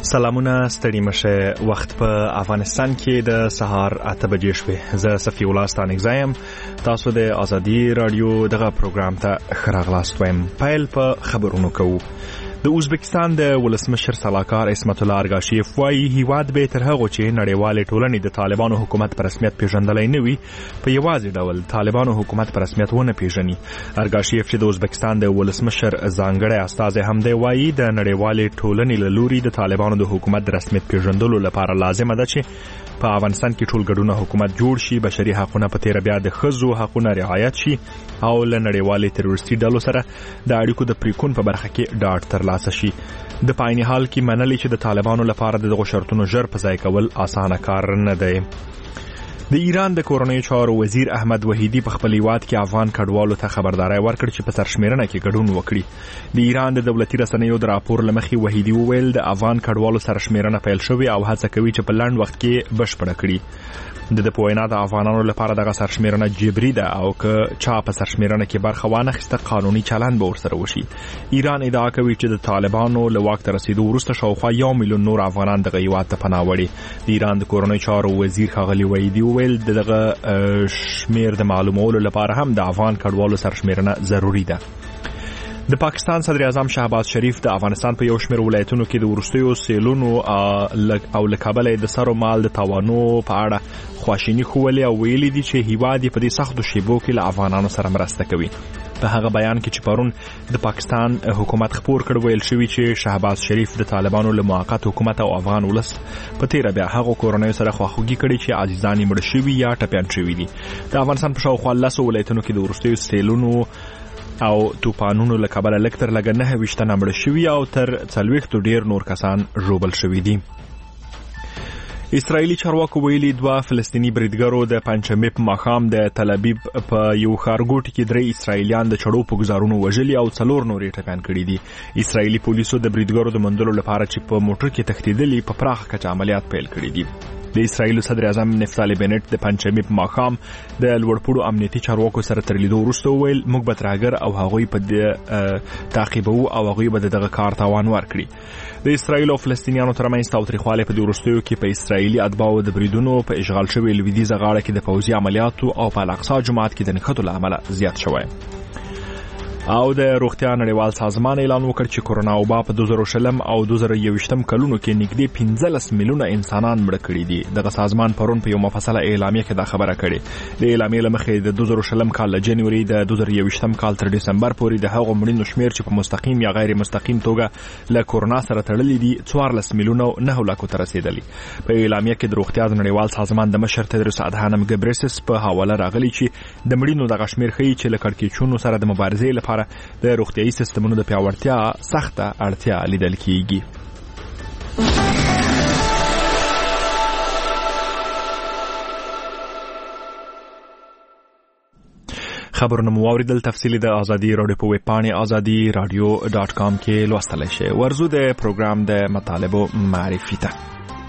سلامونه ستړي مشه. وخت په افغانستان کې د سهار 8 بجې شوې. زه صفی الله ستانګزایم. تاسو د ازادي رادیو دغه پروګرام ته خراغلاست وایم. پیل په خبرونو کوو. د ازبکستان د ولسمشر سلاکار اسمت الله ارګاشیف وايي هیواد به تر هغه چې نړیوال ټولنې د طالبانو حکومت په رسمیت پیژندلای نه وي په یوازې ډول طالبانو حکومت په رسمیت ونه پیژني. ارګاشیف چې د ازبکستان د ولسمشر ځانګړی استازی هم دی وايي د نړیوال ټولنې له لوري د طالبانو د حکومت د رسمیت پیژندلو لپاره لازمه ده چې په افغانستان کې ټول ګډونه حکومت جوړ شي، بشري حقوقونه په تیر بیا د ښځو حقوقونه رعایت شي او له نړیوالې تروریستي ډلو سره د اړیکو د پریکون په برخه کې ډاډ ترلاسه شي. د پایني حال کې منلي چې د طالبانو لپاره دغه شرطونو ژر په ځای کول اسانه کار نه دی. د ایران د کورنیو چارو وزیر احمد وحیدی په خپل هیواد کې افغان کډوالو ته خبرداري ورکړه چې په سرشمیرنه کې ګډون وکړي. د ایران د دولتي رسنیو د راپور لمخې وحیدی وویل د افغان کډوالو سرشمیرنه پیل شوې او هڅه کوي چې په لنډ وخت کې بشپړه کړي. د پوینا د افغانانو لپاره دغه سرشمیرنه جبري ده او که چا په سرشمیرنه کې برخه وانخیسته قانوني چلند به ورسره وشي. ایران ادعا کوي چې د طالبانو له واک ته رسیدو وروسته شاوخوا 1 میلیون نور افغانان دغه هیواد ته پناه وړي. د ایران د کورنیو چارو وزیر ښاغلي وحیدی وویل دغه شمیر د معلومولو لپاره هم د افغان کډوالو سرشمیرنه ضروری ده. د پاکستان صدر اعظم شهباز شریف د افغانستان په یو شمېر ولایتونو کې د وروستیو سیلونو او له کبله د سر او مال د تاوانو په اړه خواشیني ښوولې او ویلي دي چې هیواد په دې سختو شیبو کې له افغانانو سره مرسته کوي. په هغه بیان کې چې پرون د پاکستان حکومت خپور کړ ویل شوی چې شهباز شریف د طالبانو له موقت حکومت او افغان ولس په تیر بیا هغه کورنۍ سره خواخوږي کړي چې عزیزان یې مړ شوي یا ټپیان شوي دي. د افغانستان په شاوخوا 10 ولایتونو کې د وروستیو سیلونو او توپانونو له کبله لږ تر لږه 9 تنه مړه شوي او تر 40 ډیر نور کسان ژوبل شوي دي. اسرائیلي چارواکو ویلي 2 فلسطینی بریدګرو د پنځمې په ماښام د تل ابیب په یو ښارګوټي کې 3 اسرائیلیان د چړو په گزارونو وژلي او 4 نور یې ټپیان کړي دي. اسرائیلي پولیسو د بریدګرو د موندلو لپاره چې په موټر کې تښتېدلي په پراخه کچه عملیات پیل کړي دي. د اسرائیل صدر اعظم نفتالي بنت د پنځمې په ماښام د لوړپوړو امنیتي چارواکو سره تر لیدو وروسته وویل موږ به ترهګر او هغوی په تعقیبو او هغوی به دغه کار تاوان ورکړي. د اسرائیل او فلسطینیانو ترمنځ تاوتریخوالی په دې وروستیو کې په اسرائیلي اتباعو د بریدونو په اشغال شوي لویدیځه غاړه کې د پوځي عملیاتو او په الاقصی جومات کې د نښتو له امله زیات شوی. او د روغتیا نړیوال سازمان اعلان وکړ چې کورونا وبا په 2020 او 2021 کلونو کې نږدې 15 میلیونه انسانان مړه کړي دي. دغه سازمان پرون په یو مفصله اعلامیه کې دا خبره کړې. د اعلامیې له مخې د 2020 کال له جنوري د 2021 کال تر دسمبر پورې د هغو مړینو شمیر چې په مستقیم یا غیر مستقیم توګه له کورونا سره تړلي دي 14 میلیونه 9 لکو ته رسیدلي. په اعلامیه کې د روغتیا نړیوال سازمان د مشر تدرس ادهانم ګبرسس په حواله راغلي چې د مړینو دغه شمیر ښیي چې له کړکېچونو سره د مبارزې لپاره د روغتیايي سیستمونو د پیاوړتیا سخته اړتیا لیدل کیږي. خبرونه مو واوریدل. تفصیلی د ازادي رادیو په ویب پاڼې azadi.radio.com کې لوستلی شئ. ورزو د پروګرام د مطالبو معرفي ته.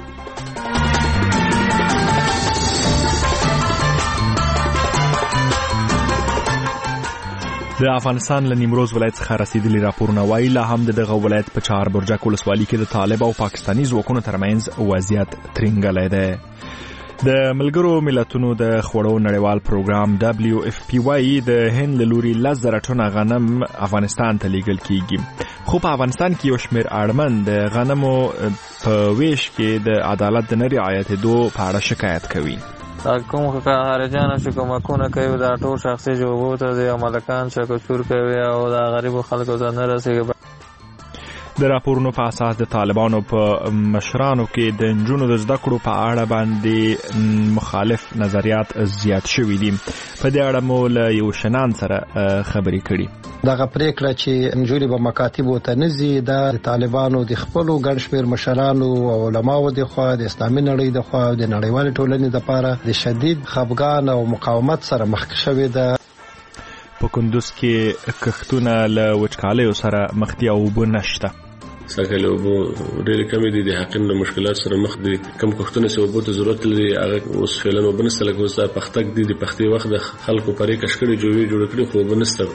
د افغانستان له نیمروز ولایت څخه رسیدلي راپورونه وایي لا هم دغه ولایت په 4 برجک ولسوالۍ کې د طالب او پاکستاني ځواکونو ترمنځ وضعیت ترنګلی دی. د ملګرو ملتونو د خوړو نړیوال پروګرام WFP وايي د هند له لوري 10,000 ټنه غنم افغانستان ته لیږل کیږي. خو په افغانستان کې یو شمېر اړمن د غنمو په ویش کې د عدالت د نه رعایتېدو په اړه شکایت کوي. کوم خارجانو چې کومکونه کوي دا ټول شخصي جوبو ته د مالکان شکوچور کوي او د غریبو خلکو ته نه رسیږي. د راپورونو په اساس د طالبانو په مشرانو کې د نجونو د زده کړو په اړه باندې مخالف نظریات زیات شوي دي. په دې اړه مو له یو شنان سره خبرې کړي. دغه پریکړه چې نجونې به مکاتبو ته نه ځي د طالبانو د خپلو ګڼ شمېر مشرانو او علماو د خوا د اسلامي نړۍ د خوا د نړیوالې ټولنې لپاره د شدید خفګان او مقاومت سره مخ شوې ده. په کندوز کې کښتونه له وچکالیو سره مخ دي او اوبه نشته. ساکل اوبو ډېر کمې دي، د حقیقت مشکلات سره مخ دي. کم کښتونه چې اوبو ته ضرورت لري هغه اوس فعلا اوبه نشته. لکه اوس دا پختک دي، د پختې وخت د خلکو پرې کشکړې جوړې کړي خو اوبه نشته.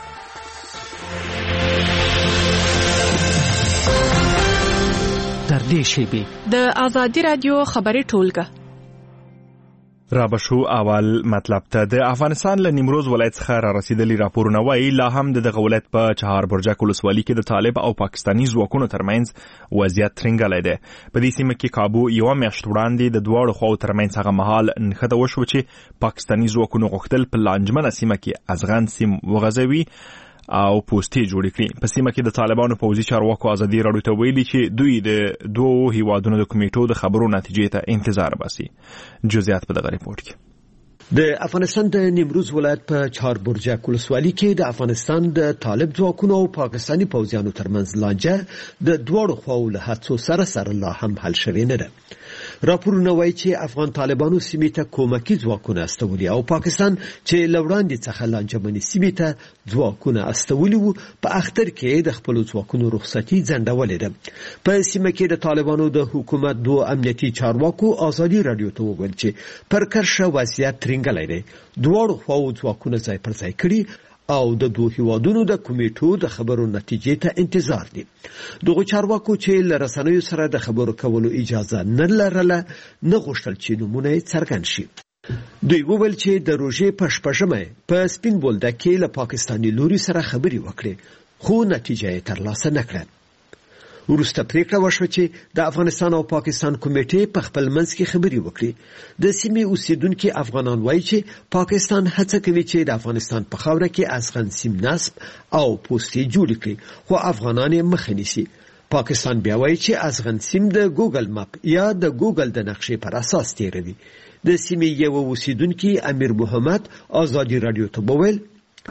در دې شیبې د آزادي رادیو خبري ټولګه رابشو اول مطلب ته د افغانستان له نیمروز ولایت څخه را رسیدلی راپورونه وایي لا هم د ولایت په چهار برجک ولسوالۍ کې د طالب او پاکستاني ځواکونو ترمنځ وضعیت ترنګلی دی. په دې سیمه کې کابو یوه میاشت وړاندې د دواړو خواو ترمنځ هغه مهال نښته وشوه چې پاکستاني ځواکونو غوښتل په لانجمنه سیمه کې افغان سیم وغځوي او پوستې جوړې کړي. په سیمه کې د طالبانو پوځي چارواکو ازادي راډیو ته ویلي چې دوی د دوو هیوادونو د کمیټو د خبرو نتیجې ته انتظار باسي. جزئیات په دغه ریپورت کې. د افغانستان د نیمروز ولایت په چهار برجک ولسوالۍ کې د افغانستان د طالب ځواکونو او پاکستاني پوځیانو ترمنځ لانجه د دواړو خواو له هڅو سره لا هم حل شوې نه ده. راپورونه وایي چې افغان طالبانو سیمې ته کومکي ځواکونه استولي او پاکستان چې له وړاندې څخه لانجمنې سیمې ته ځواکونه استولي وو په اختر کې د خپلو ځواکونو رخصتي ځنډولې ده. په سیمه کې د طالبانو د حکومت دوه امنیتي چارواکو ازادي راډیو ته وویل چې پر کرښه وضعیت ترنګلی دی. دواړو خواو ځواکونه ځای پر ځای کړي او د دوه هیوادونو د کمیټو د خبرو نتیجې ته انتظار دي. دغه چارواکو چې له رسنیو سره د خبرو کولو اجازه نه لرله نه غوښتل چې نومونه یې څرګند شي. دوی وویل چې د روژې په شپږمه په سپین بولدک کې له پاکستاني لوري سره خبرې وکړې خو نتیجه یې ترلاسه نه کړه. وروسته پریکړه وشوه چې د افغانستان او پاکستان کمیټې په خپل منځ کې خبرې وکړي. د سیمې اوسیدونکو افغانان وایي چې پاکستان هڅه کوي چې د افغانستان په خاوره کې افغان سیم نصب او پوستې جوړ کړي خو افغانان یې مخه نیسي. پاکستان بیا وایي چې افغان سیم د ګوګل مپ یا د ګوګل د نقشې پر اساس تیروي. د سیمې یو اوسیدونکو امیر محمد ازادي راډیو ته وویل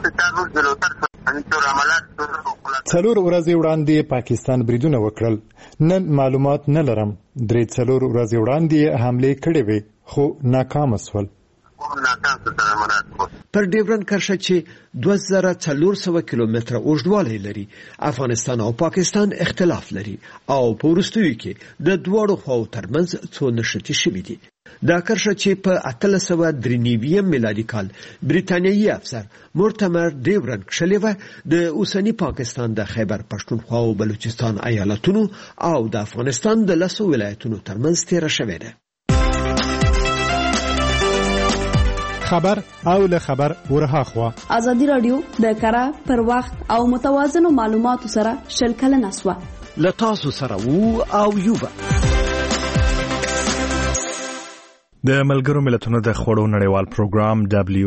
څلور ورځې وړاندې پاکستان بریدونه وکړل. نن معلومات نه لرم. درې څلور ورځې وړاندې حمله کړې وې خو ناکام شول. پر ډیورن کرښه چې 2400 کیلومتره اوږدوالی لري افغانستان او پاکستان اختلاف لري او په وروستیو کې د دواړو خواو ترمنځ څو نښتې شوي دي. دا کرښه چې په 1893 میلادي کال بریتانیایي افسر مورټمر ډیورن کښلې وه د اوسني پاکستان د خیبر پښتونخوا او بلوچستان ایالتونو او د افغانستان د 10 ولایتونو ترمنځ تیره شوې ده. خبر او له خبر ورهاخوا ازادي رادیو د کره پر وخت او متوازن معلوماتو سره شل کلن اسوا له تاسو سره وو او یوبا. د ملګرو ملتونو د خوړو نړیوال پروګرام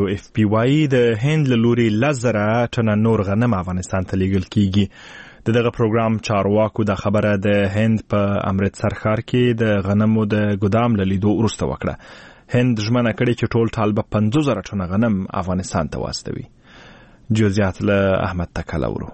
WFP د هند له لوري 10,000 ټنه نور غنم افغانستان ته لیږل کیږي. دغه پروګرام چارواکو د خبره د هند په امرتسر ښار کې د غنمو د ګدام له لیدو وروسته وکړه. هند ژمنه کړې چې ټول طالبه 50,000 ټنه غنم افغانستان ته واستوي. جزئیات له احمد تکلورو.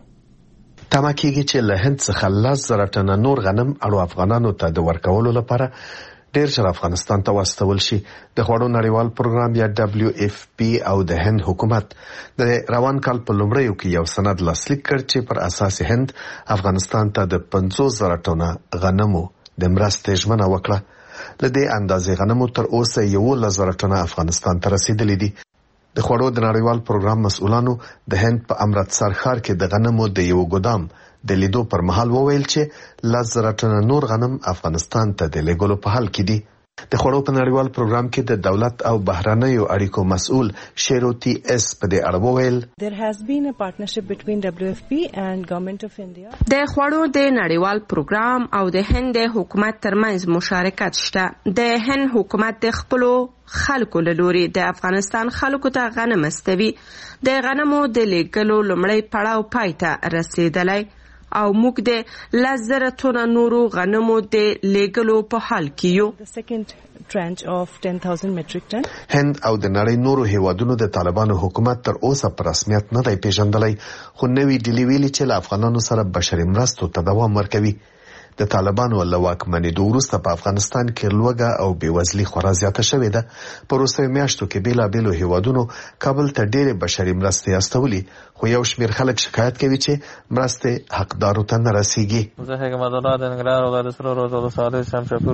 تمه کېږي چې له هند څخه 10,000 ټنه نور غنم اړو افغانانو ته د ورکولو لپاره ډیر ژر افغانستان ته واستول شي. د خوړو نړیوال پروګرام یا WFP او د هند حکومت د روان کال په لومړیو کې یو سند لاسلیک کړ چې پر اساس هند افغانستان ته د 50,000 ټنه غنمو د مرستې ژمنه وکړه. لدې اندازې غنمو تر اوسه 11,000 ټنه افغانستان ته رسیدلې دي. د خوړو د نړیوال پروګرام مسؤلانو د هند په امرتسر ښار کې د غنمو د یو ګدام د لیدو پر مهال وویل چې 10,000 ټنه نور غنم افغانستان ته د لیږلو په حال کې دي. د خوړو په نړیوال پروګرام کې د دولت او بهرنیو اړیکو مسؤل شیروتی اس په دې اړه وویل There has been a partnership between WFP and Government of India. د خوړو د نړیوال پروګرام او د هند حکومت ترمنځ مشارکت شته. د هند حکومت د خپلو خلکو له لوري د افغانستان خلکو ته غنم استوي. د غنمو د لیږلو لومړی پړاو پای ته رسیدلی او موږ د 10,000 ټنه نورو غنمو د لیږلو په حال کې یو. The second tranche of 10,000 metric ton. هند او د نړۍ نورو هیوادونو د طالبانو حکومت تر اوسه په رسمیت نه دی پیژندلی خو نوې ډلې ویلي چې له افغانانو سره بشري مرستو ته دوام ورکوي. د طالبانو له واکمنېدو وروسته په افغانستان کې لوږه او بېوزلي خورا زیاته شوې ده. په وروستیو میاشتو کې بېلابېلو هیوادونو کابل ته ډېرې بشري مرستې استولي خو یو شمېر خلک شکایت کوي چې مرستې حقدارو ته نه رسیږي. زه حکمت الله د ننګرهار ولایت سره روزو صالح شمشاپور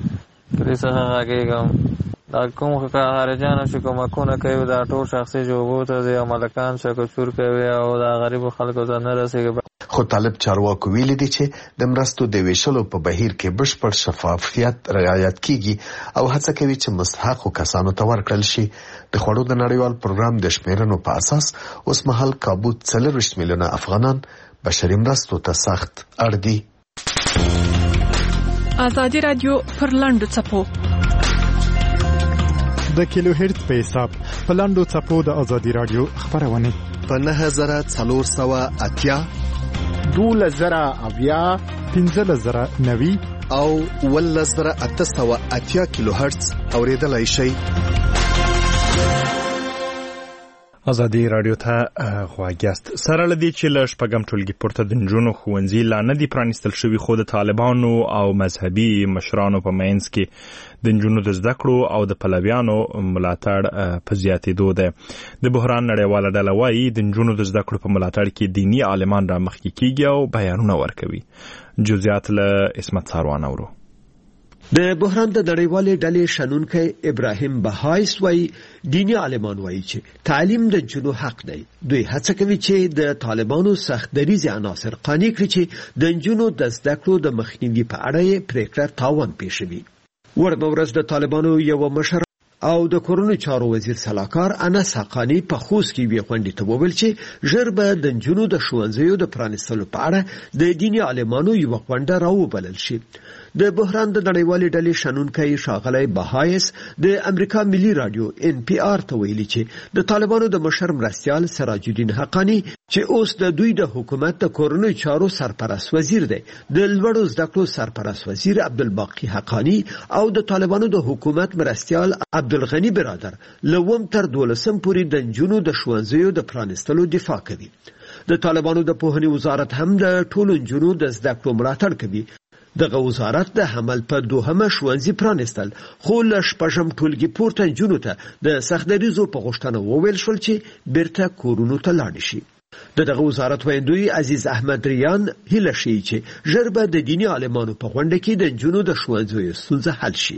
کلي څخه غږېږم. دا کوم خارجیان چې کومکونه کوي دا ټول شخصي جوبو ته د ملکان شکر کوي او د غریبو خلکو ته نه رسیږي. خو طالب چارواکو ویلي دي چې د مرستو د ویشلو په بهیر کې بشپړ شفافیت رعایت کیږي او هڅه کوي چې مستحقو کسانو ته ورکړل شي. د خوړو د نړیوال پروګرام د شمیرنو په اساس اوس مهال کابو 40 میلیونه افغانان بشري مرستو ته سخت اړ دي. ازادي رادیو پر لاندو چپو د کیلو هرتز په حساب په لاندو چپو د ازادي رادیو خبرونه په 9480 12090 15090 او 11880 کیلو هرتز اوریدلای شي. ازادي رادیو ته غواګست سره لدی چې له شپږم ټولګي پورته د نجونو ښوونځي لا نه دي پرانیستل شوي خو د طالبانو او مذهبي مشرانو په منځ کې د نجونو د زده کړو او د پلویانو ملاتړ په زیاتېدو دی. د بحران نړیواله ډله وایي د نجونو د زده کړو په ملاتړ کې دیني عالمان را مخکې کیږي او بیانونه ورکوي. جزئیات له اسمت ساروان اورو. د بحران د نړیوالې ډلې شنونکی ابراهیم بهایس وایي دیني عالمان وایي چې تعلیم د جنو حق دی. دوی هڅه کوي چې د طالبانو سخت دریځ عناصر قانع کړي چې د جنو د زده کړو د مخنیوي په اړه پریکړه تاوان پیښوي. ورځ د طالبانو یو مشر او د کورونو چارو وزیر سلاکار انس حقانی په خوست کې وی غونډې ته وویل چې ژر به د جنو د ښوونځیو د پرانیستلو په اړه د دیني عالمانو یو غونډه راوبلل شي. د بحران د نړیوالې ډلې شنونکی ښاغلی بهایس د امریکا ملي رادیو NPR ته ویلي چې د طالبانو د مشر مرستیال سراج الدین حقانی چې اوس د دوی د حکومت د کورونو چارو سرپرست وزیر دی، د لوړو زده کړو سرپرست وزیر عبدالباقی حقانی او د طالبانو د حکومت مرستیال عبدالغنی برادر لوم تر 12 پورې د نجونو د ښوونځیو د پرانیستلو دفاع کوي. د طالبانو د پوهنې وزارت هم د ټولو نجونو د زده کړو ملاتړ کوي. دغه وزارت د حمل په دوهمه ښوونځي پرانیستل خو له شپږم ټولګي پورته نجونو ته د سختدریزو په غوښتنه وویل شول چې بیرته کورونو ته لاړ شي. دغه وزارت ویندوی عزیز احمد ریان هیله شي چې ژر به د دیني عالمانو په غونډه کې د نجونو د ښوونځیو ستونزه حل شي.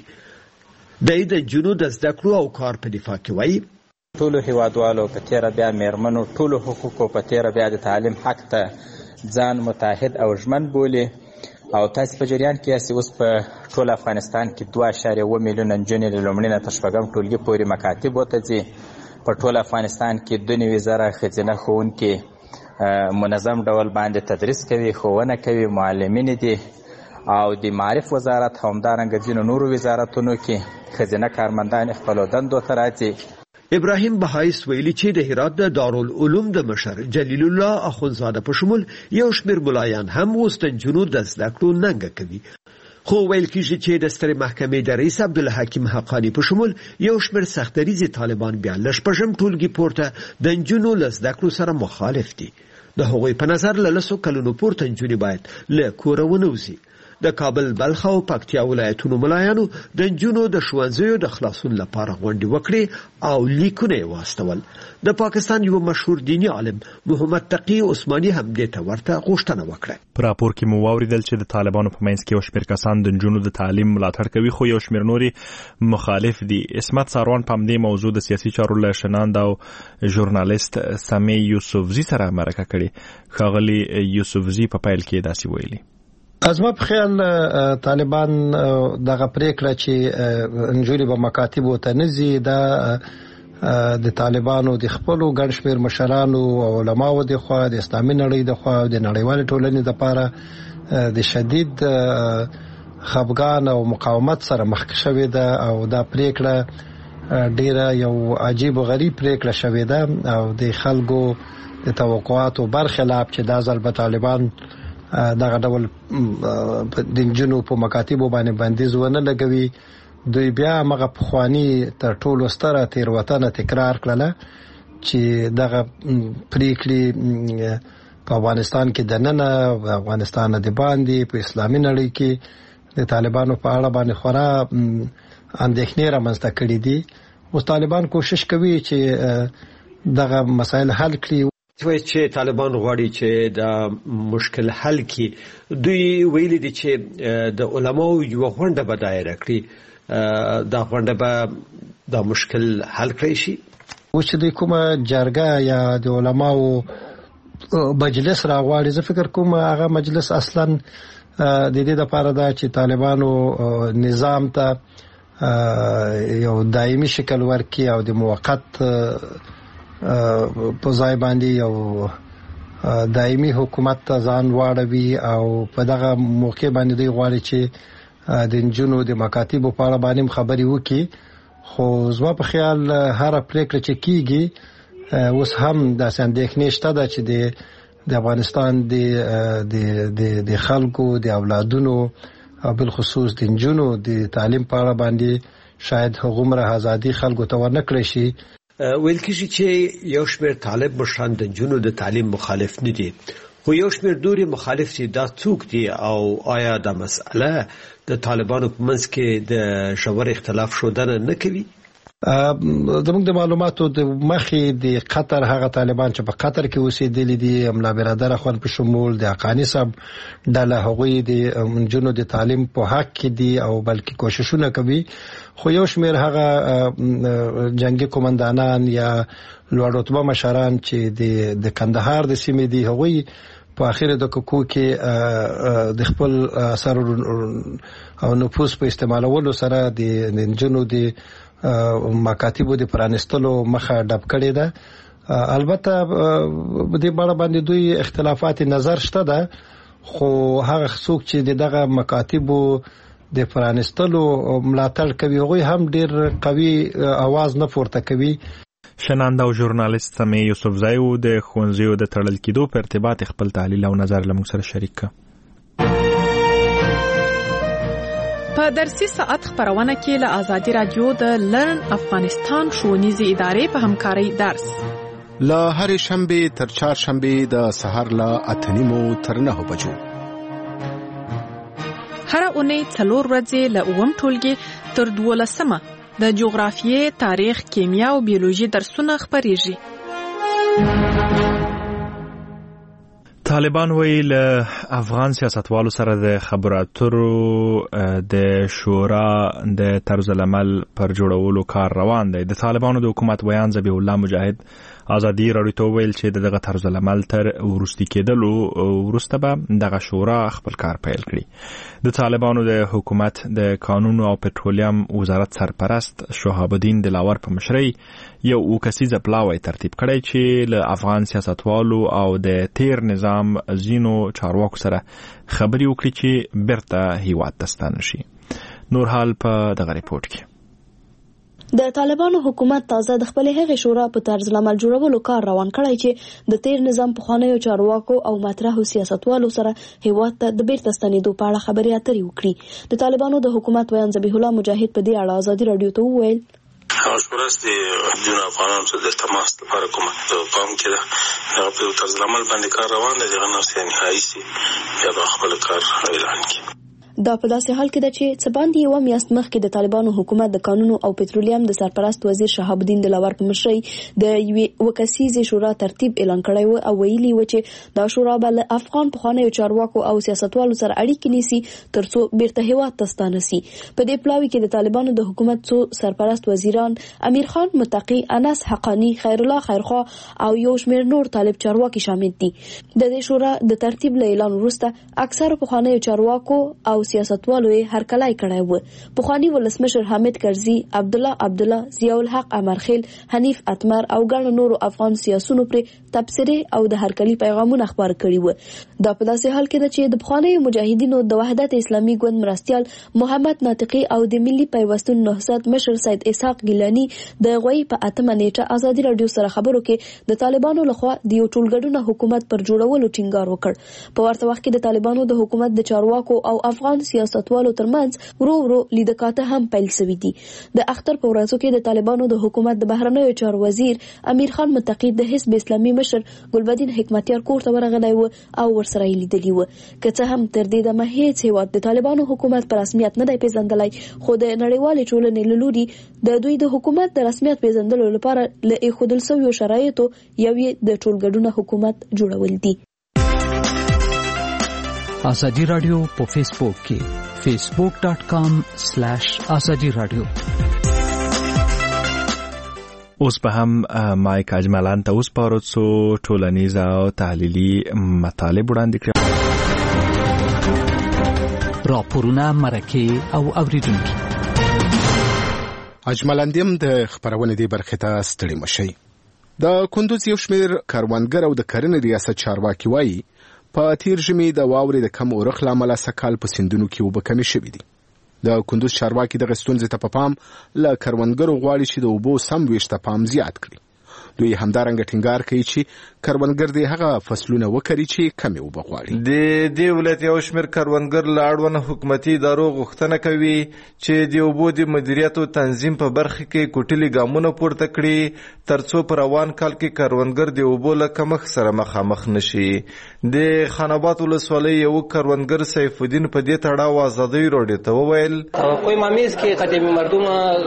د نجونو د زده کړو او کار په دفاع کې وایي ټولو هیوادوالو په تیره بیا میرمنو ټولو حقوقو په تیره بیا د تعلیم حق ته ځان متحد او ژمن بولي او تاسو په جریان کې یاست اوس په ټول افغانستان کې 2.1 میلیونه نجونې له لومړي نه تر شپږم ټولګي پورې مکاتب وته ځي. په ټول افغانستان کې 2,000 ښځینه ښوونکي منظم ډول باندې تدریس کوي، ښوونه کوي، معلمین دي او د معرف وزارت همدارنګه ځینو نورو وزارتونو کې ښځینه کارمندان خپلو دندو ته راځي. ابراهیم بهایس ویلي چې د هرات د دارالعلوم د مشر جلیل الله اخونزاده په شمول یو شمېر ملایان هم اوس د نجونو د زده کړو ننګه کوي. خو ویل کېږي چې د سترې محکمې د رئیس عبدالحکیم حقانی په شمول یو شمېر سختدریځي طالبان بیا له شپږم ټولګي پورته د نجونو له زده کړو سره مخالف دي. د هغوی په نظر له 10 کلونو پورته نجونې باید له کوره ونوځي. د کابل، بلخ او پکتیا ولایتونو ملایانو د نجونو د ښوونځیو د خلاصون لپاره غونډې وکړې او لیکونه یې واستول. د پاکستان یو مشهور دیني عالم محمد تقی عثماني هم دې ته ورته غوښتنه وکړه. په راپور کې مو واوریدل چې د طالبانو په منځ کې یو شمېر کسان د نجونو د تعلیم ملاتړ کوي خو یو شمېر نوري مخالف دي. اسمت ساروان په همدې موضوع د سیاسي چارو له شناند او ژورنالیست سمی یوسفزي سره مرکه کړې. ښاغلي یوسفزي په پیل کې داسې ویلي: از ما په خیال طالبان دغه پریکړه چې نجونې به مکاتبو ته نه ځي دا د طالبانو د خپلو ګڼ شمېر مشرانو او علماو د خوا د اسلامي نړۍ د خوا د نړیوالې ټولنې لپاره د شدید خفګان او مقاومت سره مخ شوې ده او دا پریکړه ډیره یو عجیب او غریب پریکړه شوې ده او د خلکو د توقعاتو برخلاف چې دا ځل به طالبان دغه ډول د نجونو په مکاتبو باندې بندیز ونه لګوي. دوی بیا هغه پخوانی تر ټولو ستره تیروتنه تکرار کړله چې دغه پریکړې په افغانستان کې د ننه افغانستان د باندې په اسلامي نړۍ کې د طالبانو په اړه باندې خورا اندېښنې رامنځته کړې دي. اوس طالبان کوشش کوي چې دغه مسایل حل کړي. چې طالبان غواړي چې د مشکل حل کړي. دوی ویلي دي چې د علماو یو غونډه به دایره کړي، دا غونډه به دا مشکل حل کړي شي. و چې د کومه جرګه یا د علماو مجلس راغواړي. زه فکر کوم هغه مجلس اصلا د دې لپاره دا چې طالبانو نظام ته یو دایمي شکل ورکړي او د موقت په ځای باندې یو دایمي حکومت ته ځان واړوي او په دغه موقع باندې دوی غواړي چې د نجونو د مکاتیبو په اړه باندې خبري وکړي. خو زما په خیال هر پریکړه چې کیږي اوس هم د اندېښنې شته ده چې د افغانستان د خلکو د اولادونو او بل خصوص د نجونو د تعلیم په اړه باندې شاید هغومره ازادي خلکو ته ورنکړي شي. ویل کېږي چې یو شمېر طالب مشران د نجونو د تعلیم مخالف نه دي، خو یو شمېر نورې مخالف دي. دا څوک دي او آیا دا مسأله د طالبانو په منځ کې د ژور اختلاف ښودنه نه کوي؟ زموږ د معلوماتو د مخې د قطر هغه طالبان چې په قطر کې اوسېدلي دي، ملا برادر اخوان په شمول د حقانی صاحب ډله، هغوی د نجونو د تعلیم په حق کې دي او بلکې کوششونه کوي. خو یو شمېر هغه جنگي قومندانان یا لوړ رتبه مشران چې د کندهار د سیمې دي، هغوی په اخر دقیقو کې د خپل اثر او نفوذ په استعمالولو سره د نجونو د مکاتیبو د پرانستلو مخه ډب کړې ده. البته په دې اړه باندې دوی اختلافات نظر شته ده، خو هغه څوک چې دغه مکاتیبو د پرانستلو ملاتړ کوي هغوی هم ډیر قوي आवाज نه پورته کوي. شننده او ژورنالیست سمې یوسفزای و د ښوونځیو د تړل کېدو په ارتباط خپل تحلیل او نظر له موږ سره شریک کړ. په درسي ساعت خبرونه کې له آزادي رادیو د لرن افغانستان ښوونیزې ادارې په همکارۍ درس له هرې شنبې تر چهارشنبې د سهار له 8:30 تر 9 بجو. هر اونۍ 4 ورځې له 9 ټولګي تر 12 د جغرافیې، تاریخ، کیمیا او بیولوژي درسونه خبريږي. طالبان ویل افغان سیاستوالو سره د خبرو اترو د شورا د طرز العمل پر جوړولو کار روان دی. د طالبانو د حکومت بیان ذبیح الله مجاهد آزادي راډیو ته ویل چې دغه طرز العمل تر وروستي کېدلو وروسته به دغه شورا خپل کار پیل کړي. د طالبانو د حکومت د قانون او پټرولیم وزارت سرپرست شهاب الدین دلاور په مشرۍ یو وکسیزه پلاوی ترتیب کړی چې له افغان سیاستوالو او د تیر نظام زینو چارواکو سره خبري وکړي چې بیرته هیواد ته ستانه شي. نور حال په دغه ریپورت کې. د طالبانو حکومت تازه د خپل هغې شورا په طرز العمل جوړولو کار روان کړی چې د تیر نظام پخوانیو چارواکو او مطرحو سیاستوالو سره هیواد ته د بیرته ستنېدو په اړه خبرې اترې وکړي. د طالبانو د حکومت بیان ذبیح الله مجاهد په دې اړه آزادي راډیو ته وویل شورست جون افغانانو سره د تماس لپاره کومه پام کې ده. هغه په طرز العمل باندې کار روان دی، دغه نو سه نهایي سي یا خپل کار اعلان کړي. دا په داسې حال کې ده چې څه باندې یو میاشت مخکې د طالبانو حکومت د قانون او پټرولیم د سرپرست وزیر شهاب الدین دلاور په مشرۍ د یوې وکسیزې شورا ترتیب اعلان کړی و او ویلي و چې دا شورا به له افغان پخوانیو چارواکو او سیاستوالو سره اړیکې نیسي ترڅو بیرته هیواد ته ستانه سي. په دې پلاوي کې د طالبانو د حکومت څو سرپرست وزیران امیر خان متقی، انس حقانی، خیر الله خیرخوا او یو شمېر نور طالب چارواکي شامل دي. د دې شورا د ترتیب له اعلان وروسته اکثر پخوانیو چارواکو او سیاستوالو یې هرکلی کړی و. پخوانی ولسمشر حامد کرزي، عبدالله، ضیاء الحق امرخیل، حنیف اتمر او ګڼ نورو افغان سیاسونو پر تبصرې او د هرکلی پیغامونه خبر کړي و. دا په داسې حال کې ده چې د پخوانیو مجاهدینو د وحدت اسلامي ګوند مرستیال محمد ناطقي او د ملي پیوستون نهضت مشر سید اسحاق ګیلانی د غوي په 8 نیټه آزادي راډیو سره خبرو کې د طالبانو لخوا د یو ټولګډونه حکومت پر جوړولو ټینګار وکړ. په ورته وخت کې د طالبانو د حکومت د چارواکو او افغان سیاستوالو ترمنځ ورو لیدکاته هم پیل شوې دي. د اختر په ورځو کې د طالبانو د حکومت د بهرنیو چارو وزیر امیر خان متقی د حزب اسلامي مشر ګلبدین حکمتیار کور ته ورغلی و او ورسره یې لیدلی و. که څه هم تر دې دمه هیڅ هیواد د طالبانو حکومت په رسمیت نه دی پیژندلی، خو د نړیوالې ټولنې له لوري د دوی د حکومت د رسمیت پیژندلو لپاره له ایښودل شویو شرایطو یو یې د ټولګډونه حکومت جوړول دي. آزادی رادیو په فیسبوک کې facebook.com/azadi radio. اوس به هم مایک اجملان ته وسپارو څو ټولنیز او تحلیلي مطالب وړاندې کړي. راپورونه، مرکې او اوریدونکي. اجملاندیم د خبرونه دی برخه ته ستړي مشي. د کندوز یو شمېر کاروانګر او د کرنې ریاست چارواکي وایي په تیر ژمي د واورې د کم اورښت له امله سږکال په سیندونو کې اوبه کمې شوې دي. د کندوز چارواکي دغه ستونزې ته په پام له کروندګرو غواړي چې د اوبو سم ویش ته پام زیات کړي. دوی همدارنګه ټینګار کوي چې کروندګر دې هغه فصلونه وکړي چې کمې اوبه غواړي. د دې ولایت یو شمېر کروندګر له اړوند حکومتي ادارو غوښتنه کوي چې د اوبو د مدیریت او تنظیم په برخه کې کوټلي ګامونه پورته کړي ترڅو په روان کال کې کروندګر د اوبو له کمښت سره مخامخ نشي. د خاناباد ولسوالۍ یو کروندګر سیف الدین په دې تړاو آزادۍ راډیو ته وویل کوئی مامیز کې قدیمی مردم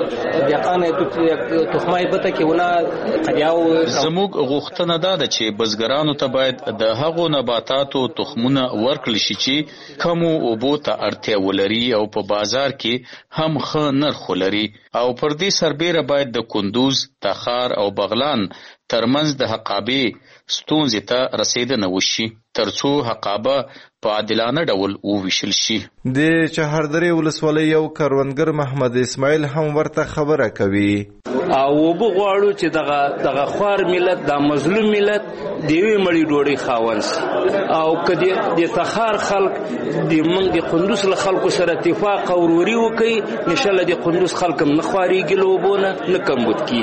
دیقان تخمای بته کې ونه قدیاو زموږ غوښتنه دا ده چې بزګرانو ته باید د هغو نباتاتو تخمونه ورکړل شي چې کمو اوبو ته اړتیا ولري او په بازار کې هم ښه نرخ ولري او پر دې سربیره باید د کندوز، تخار او بغلان ترمنځ د حقابې ستونزې ته رسیدنه وشي ترڅو حقابه په عادلانه ډول وویشل شي. د چهاردرې ولسوالۍ یو کروندګر محمد اسماعیل هم ورته خبره کوي. او وبغواړو چې دغه خوار ملت، د مظلوم ملت دیوی مړی ډوړی خاونس او کدی د تخار خلک د منګ د قندوز له خلکو سره اتفاق او وروري وکي نشاله د قندوز خلکم نخواري ګلوبونه نکمبود کی.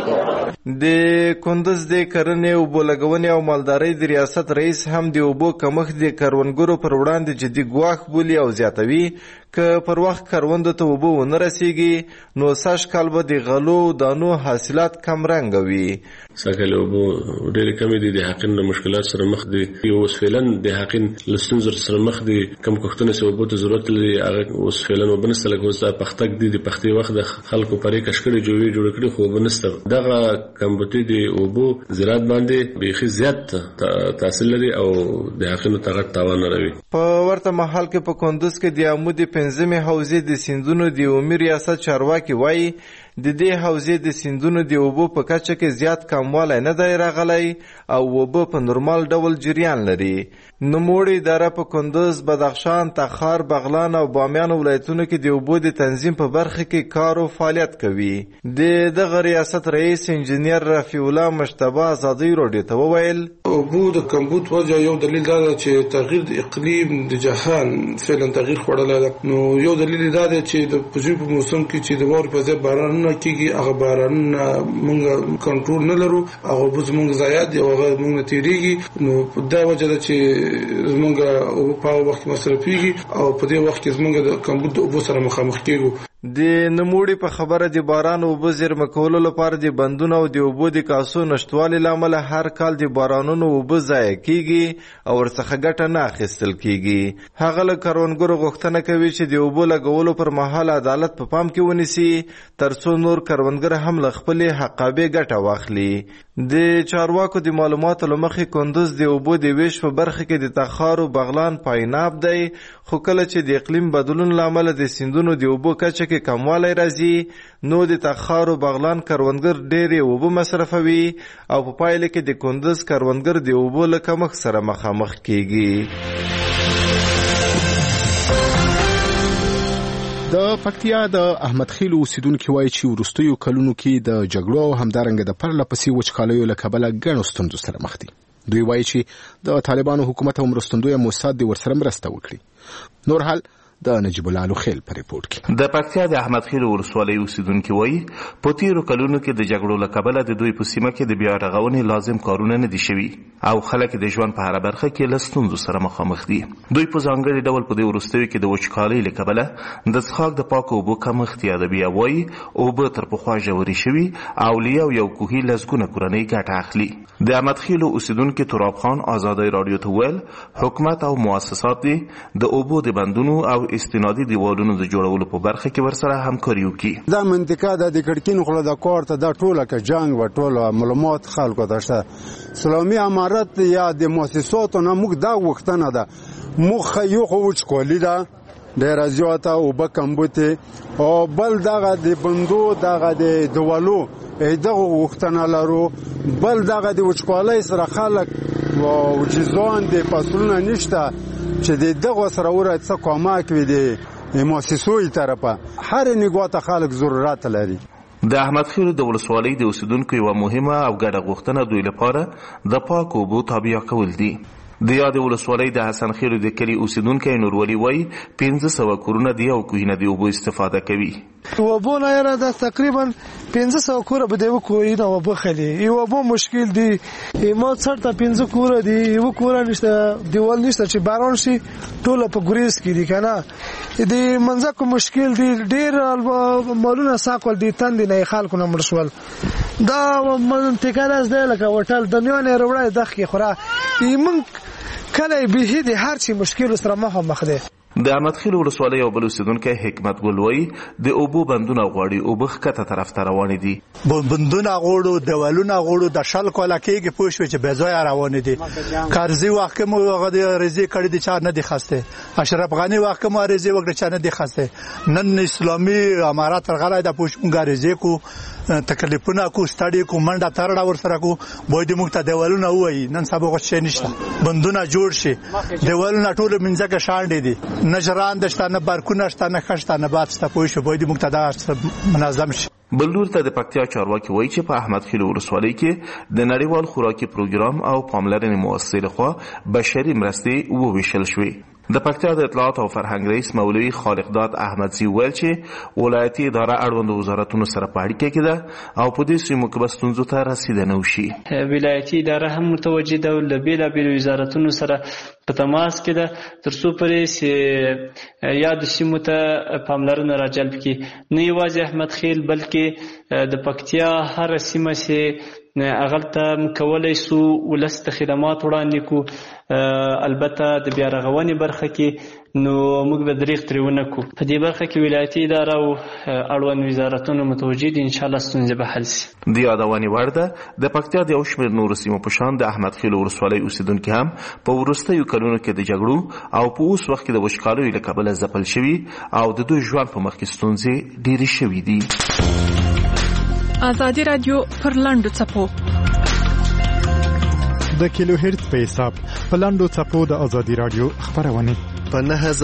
د کندوز د کرنې او بولګونې او مالدارۍ د ریاست رئیس هم د اوبو کمښت د کروندګرو پر وړاندې جدي ګواښ بولي او زیاتوي که پر وخت کروندو ته اوبه ونه رسیږي نو سږ کال به د غلو دانو حاصلات کم رنګه وي. سږکال اوبه ډېرې کمې دي، د حقین له مشکلات سره مخ دي. اوس فعلا د حقین له ستونزو سره مخ دي. کم کښتونه چې اوبو ته ضرورت لري هغه اوس فعلا اوبه نشته. لکه اوس دا پختک دي، د پختې وخت د خلکو پرې کشکړې جوړې کړي خو اوبه نشته. دغه کمبودي د اوبو زراعت باندې بیخي زیات تاثیر لري او د حقینو ته غټ تاوان لري. په ورته مهال کې په کندوز کې د عمودي پنځمې حوزې د سیندونو د عمومي ریاست چارواکي وایي د دې حوزې د سیندونو د اوبو په کچه کې زیات کموالی نه دی راغلی او اوبه په نورمال ډول جریان لري. نوموړې اداره په کندوز، بدخشان، تخار، بغلان او بامیان ولایتونو کې د اوبو د تنظیم په برخه کې کار او فعالیت کوي. د دغه ریاست رئیس انجینیر رفیع الله مشتبه آزادۍ راډیو ته وویل اوبو د کمبود وجه یو دلیل دا ده چې تغییر د اقلیم د جهان فعلا تغییر خوړلی ده. نو یو دلیل دا ده چې د پوجي په موسم کې چې د واورې په ځای باران کیږي هغه بارانونه موږ کنټرول نه لرو، هغه به زموږ ضایع دي او هغه موږ نه تیریږي. نو دا وجه ده چې زموږ په وخت مصرفيږي او په دې وخت کې زموږ د کمبود د اوبو سره مخامخ کیږو. د نموړي په خبره د باران اوبه زیرمه کولو لپاره د بندونو او د اوبو د کاسو نشټوالي لامل هر کال د بارانونو اوبه ضایع کیږي او ورڅخه ګټه نه اخیستل کیږي. هغه له کروندګرو غوښتنه کوي چې د اوبو لګولو پر مهال عدالت په پام کې ونیسي ترڅو نور کروندګر هم له خپلې حقابې ګټه واخلي. د چارواکو د معلوماتو له مخې کندوز د اوبو د ویش په برخه کې د تخار او بغلان پایناب دی، خو کله چې د اقلیم بدلون له امله د سیندونو د اوبو کچه کې کموالی راځي نو د تخار او بغلان کروندګر ډېرې اوبه مصرفوي او په پایله کې د کندوز کروندګر د اوبو له کمښت سره مخامخ کیږي. د پکتیا د احمد خیل اوسیدونکو وایي چې وروستیو کلونو کې د جګړو او همدارنګه د پرلپسې وچکالیو له کبله ګڼو ستونزو سره مخ دي. دوی وایي چې د طالبانو حکومت او مرستندوی موساد د ورسره مرسته وکړي. نور حال د نجیب الله لوخیل په ریپورت کې. د پکتیا د احمد خیل ولسوالۍ اوسیدونکو وایي په تیرو کلونو کې د جګړو له کبله د دوی په سیمه کې د بیا رغونې لازم کارونه نه دي شوي او خلک د ژوند په هره برخه کې له ستونزو سره مخامخ دي. دوی په ځانګړي ډول په دې وروستیو کې د وچکالۍ له کبله د څښاک د پاکو اوبو کمښت یادوي او وایي اوبه تر پخوا ژورې شوي او له یو کوهي لسګونه کورنۍ ګټه اخلي. د احمد خیل اوسیدونکو تراب خان آزادۍ راډیو ته ویل حکومت او مؤسسات دي د اوبو د بندونو او استنادي دیوالونو د جوړولو په برخه کې ورسره همکاري وکړي. دا منطقه د کړکین خله د کوړه د ټوله کې جنگ و ټوله معلومات خلکو داشته اسلامي امارت یا د مؤسساتو نه موږ دا وختنه ده مخ یو خو وچ کولی دا ډېر زیاته اوبه کمبوتې او بل دغه د بندو دغه د دولو دغه وختونه لرو بل دغه د وچکوالۍ سره خلک او جزوان د فصلونه نشته چې دغه سره ورته څه کومک وي د مؤسسوي طرفه هر نګوت خلک ضرورت لري. د احمد خیل د ولسوالۍ د اوسیدونکو یو مهمه او ګډه غوښتنه دوی لپاره د پاک اوبو تابع کول دي. د یاد ولسوالۍ د حسن خیل د کلی اوسیدونکو نورولي وای 1500 کورونه دی او کوینه دی اوبو استفاده کوي. وبونه یره د تقریبا 1500 کور به دیو کوینه وبخلی یو بو مشکل دی ما څرته 15 کور دی یو کور نشته دیوال نشته چې باران شي ټول په ګریز کې دی کنه د منځه کو مشکل دی ډیر مالونه ساقول دی تند نه خلکو نه مرشول دا منطقه راز دی لکه وټل د نیونه وروړی دغه خورا ایمن کله به دې هر چی مشکل سره مخ دی. د احمد خیل ولسوالۍ او بل اوسیدونکو حکمت ګل وای د اوبو بندونه غواړي او بخکته طرف ته روان دي. بندونه غوړو دیوالونه غوړو د شل کوله کېږي پوښوي چې بځای روان دي. قرضې وخت مو هغه رزي کړي دي چې نه دي خسته اشرف غنی وخت مو رزي وکړي چې نه دي خسته نن اسلامي امارات غلای د پوښونګا رزي کو تکلیفونه کو ستړي کو منډه ترډه ور سره کو بوی د مخته دیوالونه وای نن سبا غوښ نشته بندونه جوړ شي دیوالونه ټول منځکه شاندې دي نجران دشتانه بارکونه شتانه خشتانه باتسته پوي شو بوی د مخته دا منظم شي. بلور ته د پکتیا چارواکي وایي چې په احمد خیل ولسوالۍ کې د نړیوال خوراکي پروګرام او پاملرنې مؤسسې لخوا بشري مرستې وویشل شوې. د پکتیا د اطلاعات او فرهنګ رئیس مولوي خالقداد احمدزي ویل چې ولایتي اداره اړوند وزارتونو سره په اړیکه کې ده او په دې سیمو کې به ستونزو ته رسیدنه وشي. ولایتي اداره هم متوجه ده او له بېلابېلو وزارتونو سره په تماس کې ده ترڅو پرې یاد سیمو ته پاملرنه راجلب کړي. نه یوازې احمد خیل بلکې د پکتیا هر سیمه چې اغلته کولای سو ولس ته خدمات وړاندې کو البته د بیا رغونې برخه کې نو موږ به دریغ ترونه کو په دې برخه کې ولایتي اداره او اړوند وزارتونو متوجه دي ان شاء الله ستونزې به حل شي. د یادونې وړ ده د پکتیا د یو شمېر نورو سیمو په شان د احمد خیل ولسوالۍ اوسیدونکي هم په وروستیو کلونو کې د جګړو او په اوس وخت کې د وچکالیو له کبله ځپل شوي او د دوی ژوند په مخ کې ستونزې ډېرې شوي دي. ازادي رادیو پر لاندو چپو د کیلو هرتز په حساب په لاندو چپو د ازادي رادیو خبرونه په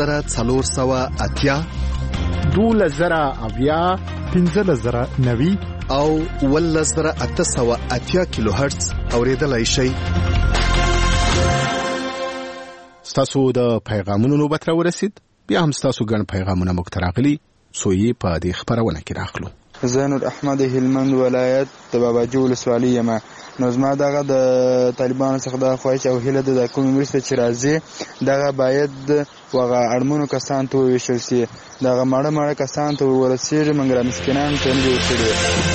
9480 12090 15090 او 11880 کیلو هرتز اوریدلای شئ. ستاسو د پیغامونو نوبت را ورسید. بیا هم ستاسو ګڼ پیغامونه موږ ته راغلي څو یې په دې خبرونه کې راخلو. زینور احمد هلمند ولایت د باباجي ولسوالۍ یم. نو زما دغه د طالبانو څخه د خواهش او هیله ده د کومې مرستې چې راځي دغه باید وغه اړمنو کسان ته وویشل شي. دغه ماړه کسان ته ورسېږي موږ را مسکینان ته نه دي ورکړي.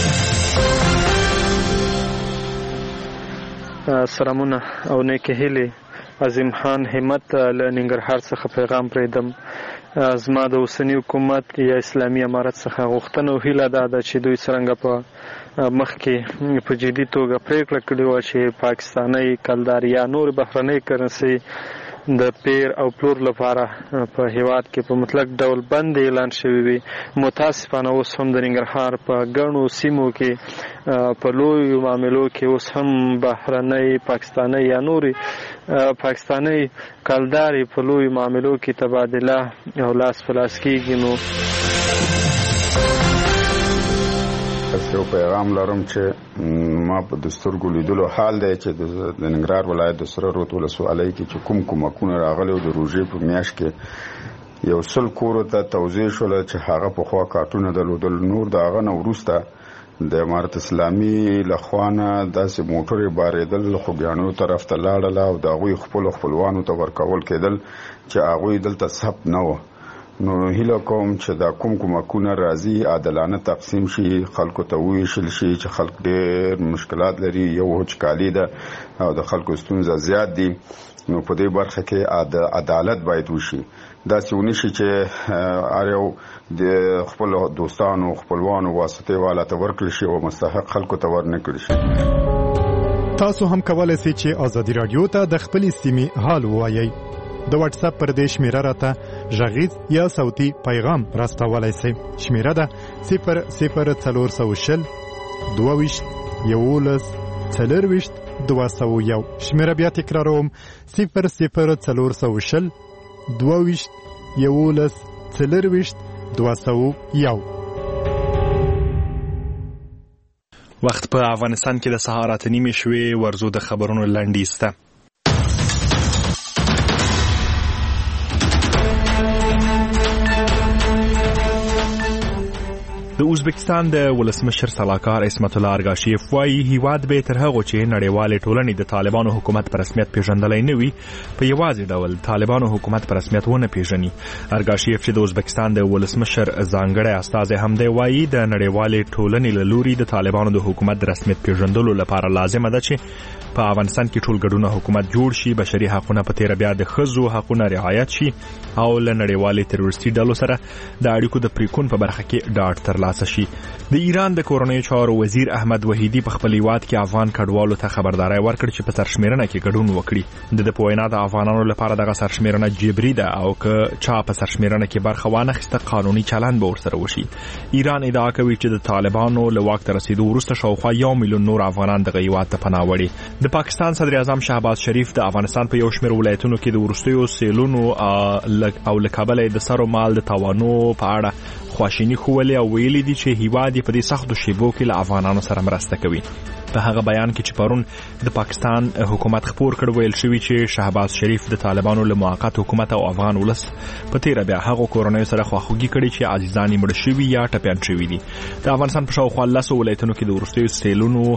سلامونه او نیکې هیلې. عظیم خان همت له ننګرهار څخه پیغام پرېږدم. زما د اوسني حکومت یا اسلامي امارت څخه غوښتنه او هیله ده چې دوی څرنګه په مخکې په جدي توګه پریکړه کړې وه چې پاکستاني کلدار یا نور بهرنۍ کرنسي د پیر او پلور لپاره په هیواد کې په مطلق ډول بند اعلان شوی وي. متاسفانه اوس هم د ننګرهار په ګڼو سیمو کې په لویو معاملو کې اوس هم بهرنۍ پاکستاني یا نوري پاکستاني کلداري په لویو معاملو کې تبادله او لاس په لاس کېږي. نو یو پیغام لرم چې ما په دستورګو لیدلو حال دی چې د ننګرهار ولایت د سره رود ولسوالۍ کې چې کوم کومکونه راغلي او د روژې په میاشت کې یو سل کورو ته توزیع شول چې هغه په خوا کارتونه درلودل. نور د هغه نه وروسته د امارت اسلامي لخوا نه داسې موټرې بارېدل خوږیاڼو طرف ته لاړله او د هغوی خپلوانو ته ورکول کېدل چې هغوی دلته ثبت نه وه. نو هیله کوم چې دا کومکونه راځي عادلانه تقسیم شي خلکو ته وویشل شي چې خلک ډېر مشکلات لري. یو وچکالي ده او د خلکو ستونزه زیات دي. نو په دې برخه کې عدالت باید وشي. داسې ونه شي چې هر یو د خپل دوستانو خپلوانو واسطې والا ته ورکړل شي او مستحق خلکو ته ورنه کړل شي. تاسو هم کولای شئ چې ازادي رادیو ته د خپلې سیمې حال ووایئ. د واتس اپ پر دې شمیره راته غږیز یا صوتي پیغام راستولای شئ. شمیره ده 00420 22 11 40 201. شمیره بیا تکراروم 00420 22 11 40 201. وخت په افغانستان کې د سهار 8:30 شوې. ورزو د خبرونو لنډیز ته. د ازبکستان د ولسمشر سلاکار اسمت الله ارګاشیف وايي هیواد به تر هغه چې نړیوالې ټولنې د طالبانو حکومت په رسمیت پیژندلای نه وي په یوازې ډول طالبانو حکومت په رسمیت ونه پیژني. ارګاشیف چې د ازبکستان د ولسمشر ځانګړی استازی هم دی وايي د نړیوالې ټولنې له لوري د طالبانو د حکومت د رسمیت پیژندلو لپاره لازمه ده چې په افغانستان کې ټول ګډونه حکومت جوړ شي، بشري حقوقونه په تیر بیا د ښځو حقوقونه رعایت شي او له نړیوالې تروریستي ډلو سره د اړیکو د پریکون په برخه کې ډاډ ترلاسه شي. د ایران د کورنیو چارو وزیر احمد وحیدی په خپل هیواد کې افغان کډوالو ته خبرداري ورکړه چې په سرشمیرنه کې ګډون وکړي. د پوینا د افغانانو لپاره دغه سرشمیرنه جبري ده او که چا په سرشمیرنه کې برخه وانخسته قانوني چلند به ورسره وشي. ایران ادعا کوي چې د طالبانو له واک ته رسیدو وروسته شاوخوا 1 میلیون نور افغانان دغه هیواد ته پناه وړي. د پاکستان صدر اعظم شهباز شریف د افغانستان په یو شمېر ولایتونو کې د وروستیو سیلونو او له کابل د سرو مال د تاوانو په اړه خواشینی خوولې او ویلي دي چې هیواد په دې سختو شیبو کې له افغانانو سره مرسته کوي. په هغه بیان کې چې پرون د پاکستان حکومت خبر کړ ویل شوی چې شهباز شریف د طالبانو له موقت حکومت او افغان ولس په تیر بیا هغه کورنۍ سره خواخوږي کړي چې عزیزان یې مړ شوي یا ټپیان شوي دي. د افغانستان په شاوخوا 10 ولایتونو کې د وروستیو سیلونو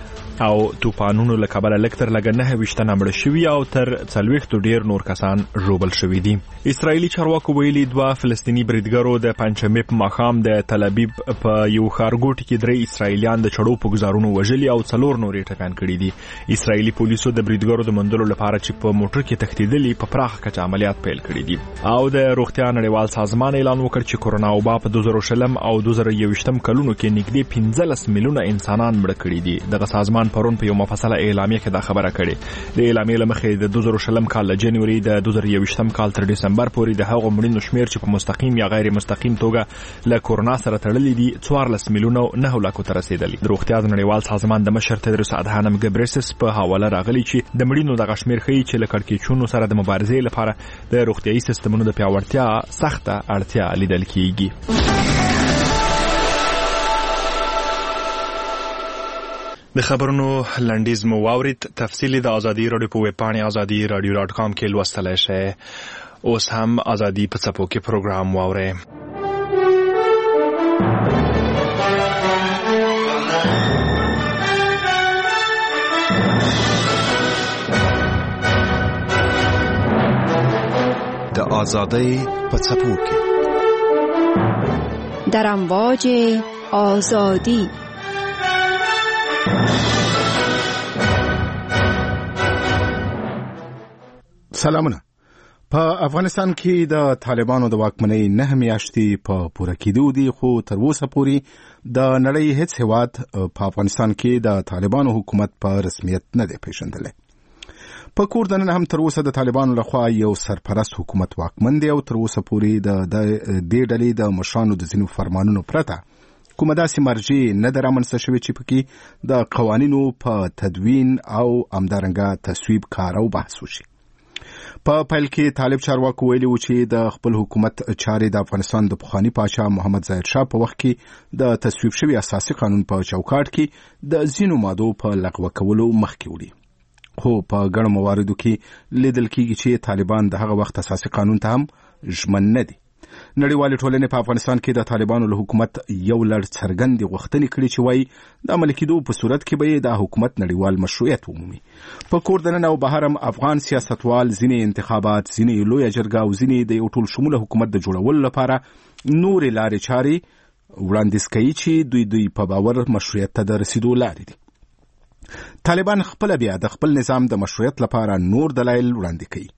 او توپانونو له کبله لکتر لګ 9 مړ شوي او تر 40 ډیر نور کسان ژوبل شوي دي. اسرایلی چارواکو ویلي 2 فلسطینی بریدګرو د پنځمې په ماښام د تل ابیب په یو ښارګوټ کې 3 اسرایلیان د چړو په گزارونو وژلي او 4 نورې ټکان کړي دي. اسرایلی پولیسو د بریدګرو د مندلو لپاره چې په موټر کې تښتیدلي په پراخه کچه عملیات پیل کړي دي. او د روغتیا نړیوال سازمان اعلان وکړ چې کورونا وبا په 2020 او 2021 کلونو کې نږدې 15 میلیونه انسانان مړه کړي دي. دغه سازمان پرون په یو مفصله اعلامیه کې دا خبره کړې. د اعلامیې لمخې د 2020 کال له جنوري د 2021 کال تر دسمبر پورې د هغو مړینو شمیر چې په مستقیم یا غیر مستقیم توګه له کورونا سره تړلي دي 14 میلیونه 9 لکو ته رسیدلي. د روغتیا نړیوال سازمان د مشر تدرس ادهانم ګبرسس په حواله راغلي چې د مړینو د غشمیر ښیي چې له کړکېچونو سره د مبارزې لپاره د روغتیايي سیستمونو د پیاوړتیا سخته اړتیا لیدل کیږي. د خبرونو لنډیز مو واورید. تفصیلی د ازادي رادیو په ویب پاڼه azadi.radio.com کې لوستلای شئ. اوس هم ازادي په څپو کې پروګرام واورئ. د ازادۍ په څپو کې در امواج آزادی. سلامونه. په افغانستان کې د طالبانو د واکمنۍ 9 میاشتې په پوره کېدو دي، خو تر اوسه پورې د نړۍ هیڅ هیواد په افغانستان کې د طالبانو حکومت په رسمیت نه دی پیژندلی. په کور دننه هم تر اوسه د طالبانو لخوا یو سرپرست حکومت واکمن دی او تر اوسه پورې د دې ډلې د مشرانو د ځینو فرمانونو پرته کومه داسې مرجع نه ده رامنځته شوې چې پکې د قوانینو په تدوین او همدارنګه تصویب کار او بحث وشي. په پیل کې طالب چارواکو ویلي و چې د خپل حکومت چارې د افغانستان د پخواني پاچا محمد ظاهر شاه په وخت کې د تصویب شوي اساسي قانون په چوکاټ کې د ځینو مادو په لغوه کولو مخکې وړي. خو په ګڼو مواردو کې لیدل کېږي چې طالبان د هغه وخت اساسي قانون ته هم ژمن نه دي. نړیوالې ټولنې په افغانستان کې د طالبانو له حکومت یو لړ څرګندې غوښتنې کړي چې وایي د عملي کېدو په صورت کې به د حکومت نړیوال مشروعیت ومومي. په کور دننه او بهر هم افغان سیاستوال ځینې انتخابات، ځینې لویه جرګه او ځینې د یو ټول شموله حکومت د جوړولو لپاره نورې لارې چارې وړاندیز کوي چې دوی په باور مشروعیت ته د رسیدو لارې دي. طالبان خپل بیا د خپل نظام د مشروعیت لپاره نور دلایل وړاندې کوي.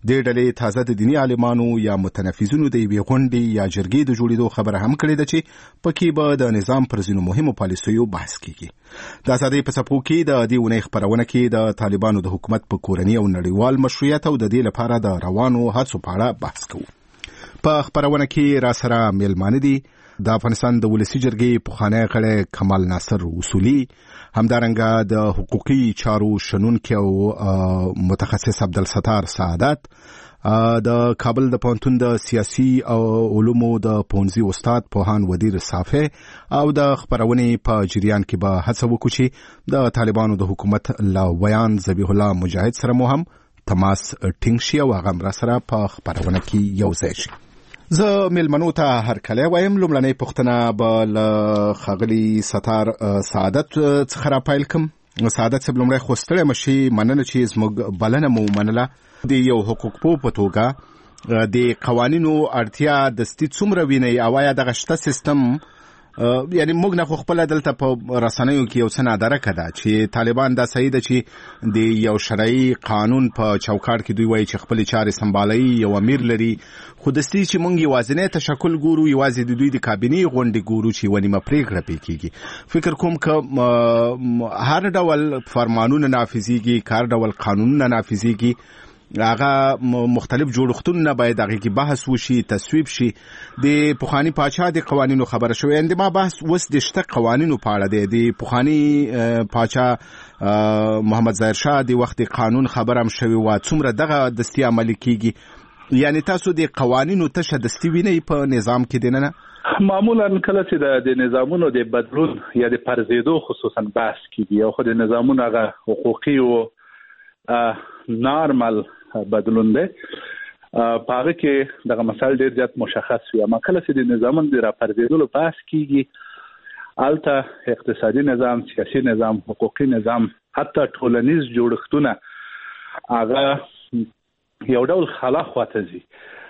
د ډلې تازه د دینی عالمانو یا متنفذینو د یوې غونډې یا جرګې د جوړېدو خبره هم کړې ده چې پکې به د نظام پر ځینو مهمو پالیسیو بحث کیږي. د ازادۍ په څپو کې د دې اونۍ خپرونه کې د طالبانو د حکومت په کورني او نړیوال مشروعیت او د دې لپاره د روانو هڅو په اړه بحث کوو. په خپرونه کې را سره میلمانه دي د افغانستان د ولسی جرګې پخوانی غړی کمال ناصر اصولي، همدارنګه د حقوقي چارو شنونکي او متخصص عبدالستار سعادت، د کابل د پوهنتون د سیاسي او علومو د پوهنځي استاد پوهان ودیر صافی، او د خپرونې په جریان کې به هڅه وکړو چې د طالبانو د حکومت له ویان ذبیح الله مجاهد سره مو هم تماس ټینګ شي او هغه هم را سره په خپرونه کې یو ځای شي. زه میلمنو ته هرکلی وایم. لومړنۍ پوښتنه به له ښاغلي ستار سعادت څخه را پیل کړم. سعادت صاحب، لومړی خو ستړی مه شي، مننه چې زموږ بلنه مو ومنله. د یو حقوقپوه په توګه د قوانینو اړتیا دستي څومره وینئ او آیا دغه شته سیستم یعنی موږ نه خو خپله دلته په رسنیو کې یو څه نادرکه ده چې طالبان دا صحیح ده چې د یو شرعي قانون په چوکاټ کې دوی وایي چې خپلې چارې سمبالوي، یو امیر لري، خو دستي چې موږ یوازینی تشکل ګورو، یوازې د دوی د کابینې غونډې ګورو چې یوه نیمه پرېکړه پرې کېږي. فکر کوم که هر ډول فرمانونه نافذېږي، که هر ډول قانونونه نافذېږي، هغه مختلف جوړښتونه باید هغه کې بحث وشي، تصویب شي. د پخوانی پاچا د قوانینو خبره شوې، اند ما بحث اوس د شته قوانینو په اړه دی. د پخوانی پاچا محمد ظاهر شاه د وخت قانون خبره هم شوې و، څومره دغه دستي عملي کیږي. یعنی تاسو د قوانینو تشه دستي وینئ په نظام کې دننه؟ معمولا کله چې د نظامونو د بدلون یا د پرځېدو خصوصا بحث کیږي، او خو د نظامونو هغه حقوقي او نارمل بدلون دی، په هغه کې دغه مسایل ډېر زیات مشخص وي. اما کله چې د نظامونو د راپرځېدلو بحث کیږي، هلته اقتصادي نظام، سیاسي نظام، حقوقي نظام، حتی ټولنیز جوړښتونه هغه یو ډول خلا خواته ځي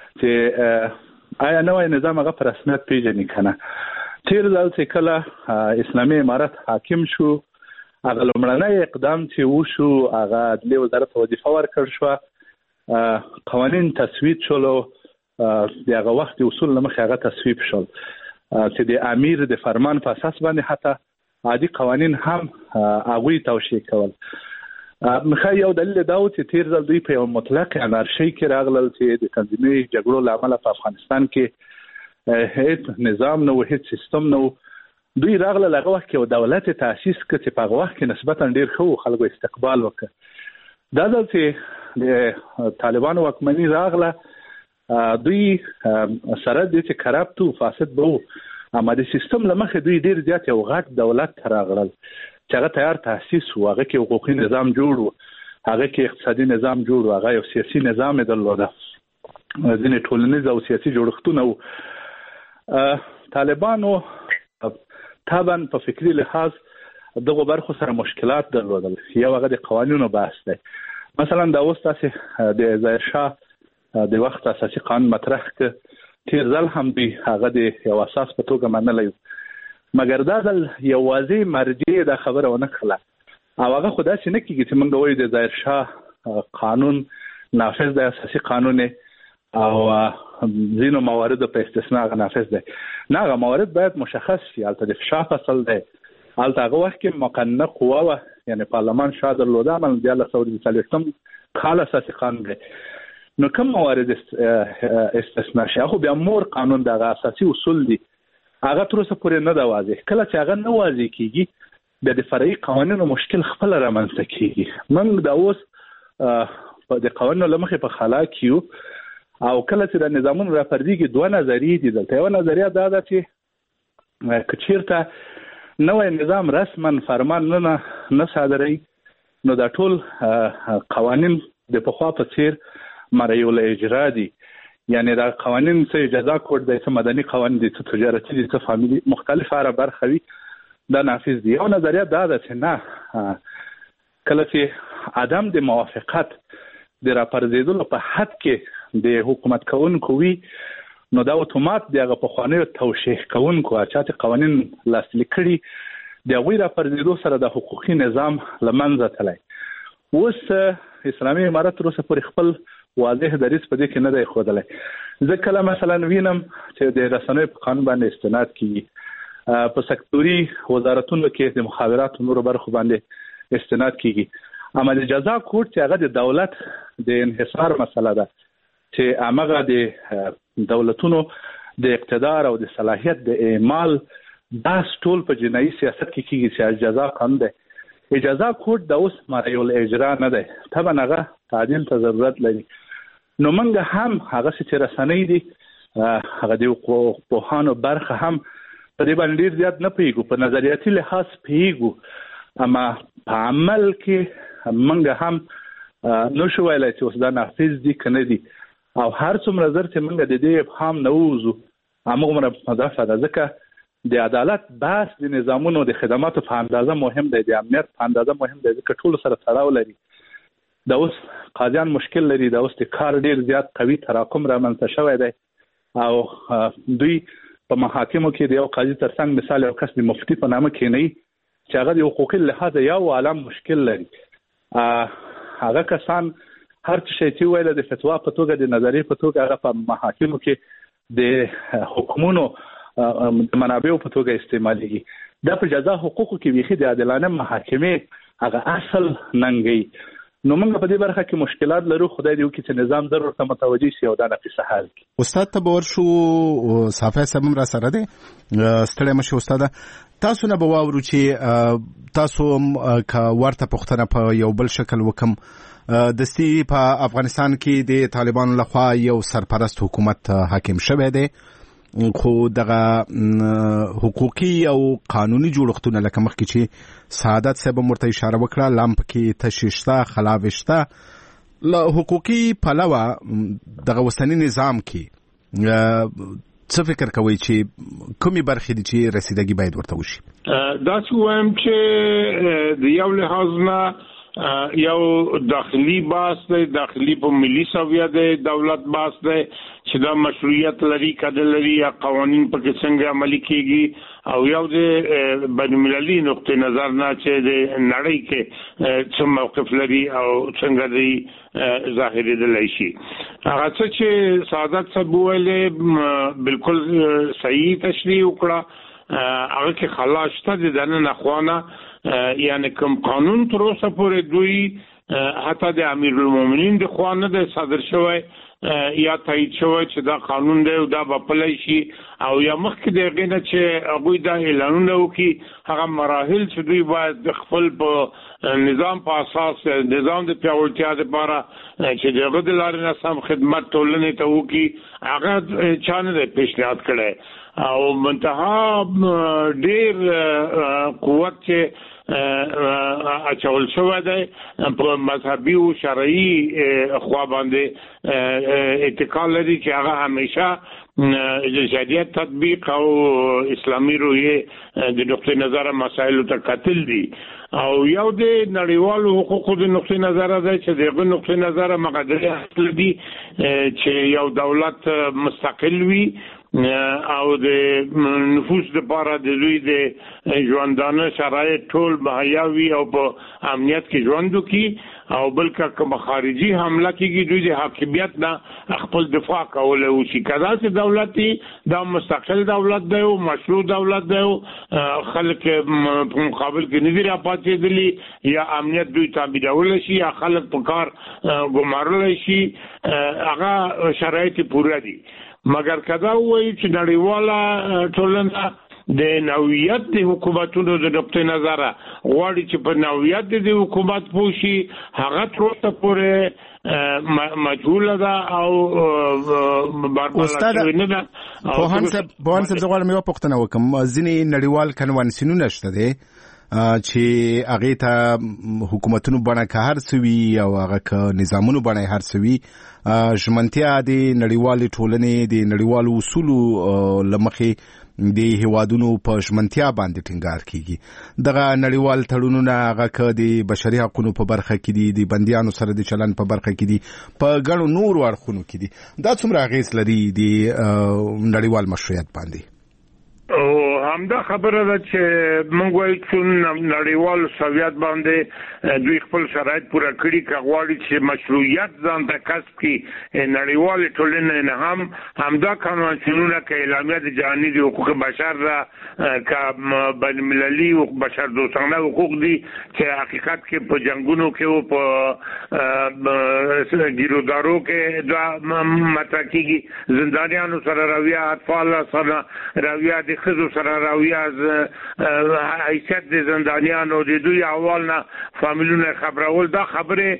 چې آیا نوی نظام هغه په رسمیت پیژني که نه. تېر ځل چې کله اسلامي امارت حاکم شو، هغه لومړنی اقدام چې وشو هغه عدلیې وزارت وظیفه ورکړل شوه، قوانین تصویب شول، د هغه وخت اصول له مخې هغه تصویب شول چې د امیر د فرمان په اساس باندې حتی عادي قوانین هم هغوی توشیح کول. مخه یو دلیل دا و چې تېر ځل دوی په یو مطلق انارشۍ کې راغلل چې د تنظیمي جګړو له امله په افغانستان کې هیڅ نظام نه و، هیڅ سیستم نه و. دوی راغلل هغه وخت کې یو دولت تاسیس کړ چې په هغه وخت کې نسبتا ډېر ښه و، خلکو استقبال وکړ. دا ځل چې د طالبانو واکمني راغله، دوی سره د چې کرپټ و، فاسد به و، اما د سیستم له مخې دوی ډېر زیات یو غټ دولت ته راغلل چې هغه تیار تاسیس و، هغه کې حقوقي نظام جوړ و، هغه کې اقتصادي نظام جوړ و، هغه یو سیاسي نظام یې درلوده، ځینې ټولنیز او سیاسي جوړښتونه و. طالبانو طبعا په فکری لحاظ دغه برخو سره مشکلات درلودل. یو هغه د قوانینو بحث دی. مثلا دا اوس تاسې د ظاهر شاه د وخت اساسي قانون مطرح کړ، تېر ځل هم دوی هغه د یو اساس په توګه منلی و، مګر دا ځل یوازې مرجع دا خبره ونه کړله، او هغه خو داسې نه کېږي چې موږ وایو د ظاهر شاه قانون نافذ دی، اساسي قانون او ځینو مواردو په استثناء هغه نافذ دی. نه، هغه موارد باید مشخص شي. هلته د فشار فصل دی، هلته هغه وخت کې مقننه قوه وه، یعنی پارلمان شاه درلوده، عمل 1940 کال اساسي قانون دی. نو کوم موارد استثناء شي؟ خو بیا مور قانون دغه اساسي اصول دي، هغه تر اوسه پورې نه ده واضح. کله چې هغه نه واضح کېږي، بیا د فرعي قوانینو مشکل خپله رامنځته کېږي. موږ دا اوس د قوانینو له مخې په خلا کې یو، او کله چې د نظامونو راپرځېږي دوه نظریې دي دلته. یوه نظریه دا ده چې که چېرته نوی نظام رسما فرمان نه صادروي، نو دا ټول قوانین د پخوا په څېر مرعي الاجرا دي. یعنی دا قوانین څه اجازه کوډ دی، څه مدني قوانین دي، څه تجارتي دي، څه فامیلي، مختلف هره برخه وي، دا نافذ دي. یو نظریه دا ده چې نه، کله چې عدم د موافقت د راپرځېدلو په حد کې د حکومت کوونکو وي، نو دا اتومات د هغه پخوانیو توشیح کوونکو چا چې قوانین لاسلیک کړي د هغوی راپرځېدو سره د حقوقي نظام له منځه تللی. اوس اسلامي امارت تر اوسه پورې خپل واضح دریځ په دې کې نه دی ښودلی. زه کله مثلا وینم چې د رسنیو په قانون باندې استناد کیږي، په سکتوري وزارتونو کې د مخابراتو نورو برخو باندې استناد کیږي، اما د جزا کوډ چې هغه د دولت د انحصار مسله ده چې هغه د دولتونو د اقتدار او د صلاحیت د اعمال بحث ټول په جنایي سیاست کې کیږي چې جزا قانون دی. اجازه کوډ د اوس مرایل اجرا نه دی، طبعا هغه تعدیل ته ضرورت لري. نو موږ هم هغه چې رسنۍ دي هغه د پوهانو برخه هم په دې باندې ډیر زیات نه پیږو، په نظریاتي لحاظ پیږو، اما په عمل کې موږ هم نو شو ویلای چې اوس دا نافذ دي کنه دي، او هر څومره زر چې موږ د دې ابهام نه ووځو همغومره مضافه ده، ځکه د عدالت بحث د نظامونو د خدماتو په اندازه مهم دی، د امنیت په اندازه مهم دی، ځکه ټول سره تړاو لري. د اوس قاضیان مشکل لري، د اوس د کار ډیر زیات قوي تراکم رامنځته شوی دی، او دوی په محاکمو کې د یو قاضي ترڅنګ مثال یو کس د مفتي په نامه کېنوي چې هغه د حقوقي لحاظ یو عالم مشکل لري. هغه کسان هر څه چې ویل د فتوا په توګه د نظریې په توګه هغه په محاکمو کې د حکمونو د منابعو په توګه استعمالېږي. دا په جزا حقوقو کې ویخي د عادلانه محاکمې هغه اصل ننګي. نو موږ په دې برخه کې مشکلات لرو، خدای دې وکړي چې نظام ضرور ته متوجي شي او دا نفسه حل کړي. استاد ته باور شو صافه سمم را سره دی ستړی مشه استاد، تاسو نه به واورو چې تاسو کا ورته پښتنه په یو بل شکل وکم دستی په افغانستان کې د طالبانو لخوا یو سرپرست حکومت حاکم شوی دی، خو دغه حقوقي او قانوني جوړښتونه لکه مخکې چې سعادت صاحب مرته اشاره وکړه لامپ کې تششتا خلاوشتا له حقوقي پلوه دغه وسنی نظام کې څه فکر کوي چې کومي برخې دي چې رسیدګي باید ورته وشي؟ دا څه وایم چې د یو لحاظ نه یو داخلي باس دی، داخلي په ملي سویه دی، دولت باس دی چې دا مشروعیت لري کده لري یا قوانین پکې څنګه عملي کیږي، او یو د بین المللي نقطه نظر نه چې د نړۍ کې څه موقف لري او څنګه دی ظاهري دلای شي. هغه څه چې سعادت صاحب ویلې بالکل صحیح تشریح وکړه، هغه کې خلاصته د دنه نخوانه یعنی کوم قانون تر اوسه پورې دوی حتی د امیر المؤمنین د خوا نه د صادر شوی یا تایید شوی چې دا قانون دی او دا بپلای شي، او یا مخکې د غینه چې هغه دا اعلانونه وکي هغه مراحل چې دوی باید د خپل په نظام په اساس نظام د پیاوړتیا لپاره چې دغه د لارې نه سم خدمت ټولنې ته وکي هغه چانه پیشنهاد کړي، او منتها ډیر قوت چې اچول شوی دی په مذهبي او شرعي خوا باندې اتکا لري چې هغه همیشه د شریعت تطبیق او اسلامي روحیه د نقطه نظر مسایلو ته قتل دي، او یو د نړیوالو حقوقو د نقطه نظر ده چې دغه نقطه نظر مقدره اصل دي چې یو دولت مستقل وي او د نفوس لپاره د دوی د ژوندانه شرایط ټول مهیا وي او په امنیت کې ژوند وکړي، او بلکې کوم خارجي حمله کېږي دوی د حاکمیت نه خپل دفاع کول او شي. کدا چې دولتي دا مستقل دولت دی او مشروع دولت دی او خلک په مقابل کې نه دی راپاتېدلی یا امنیت دوی تابعول شي یا خلک په کار ګمارل شي، هغه شرایط پوره دي. مگر کدا وایي چې نړیواله ټولنه د نوعیت د حکومتونو د نقطه نظر غواړي چې په نوعیت د حکومت پوشي، هغه تر اوسه پورې مجهوله ده او استاد پوهان صاحب زغوالم یو پوښتنه وکم، ځینې نړیوال کنوانسیونونه شته دي چې هغه ته حکومتونو بڼه که هر څه وي او هغه که نظامونو بڼه هر څه وي ژمنتیا د نړیوالې ټولنې د نړیوالو اصولو لمخې د هیوادونو په ژمنتیا باندې ټینګار کیږي. دغه نړیوال تړونونه هغه که د بشري حقوقو په برخه کې دي، د بندیانو سره د چلن په برخه کې دي، په ګڼو نورو اړخونو کې دي، دا څومره اغیز لري د نړیوال مشروعیت باندې؟ همدا خبره ده چې موږ وایو چې نړیوال سویات باندې دوی خپل شرایط پوره کړي کغواړي چې مشروعیت ځان ته کسب کړي نړیوال ټولنه نه همدا قانونونه کې اعلامیه د جهاني د حقوق بشر را ک بین المللي او بشر دوستانه حقوق دي چې حقیقت کې په جنگونو کې او په ګیرودارو کې دا مطرح کیږي زندانیانو سره رویه اطفال سره رویه د خزو سره رویه از حیثیت د زندانیانو د دوی اولنا فامیلونه خبرول دا خبره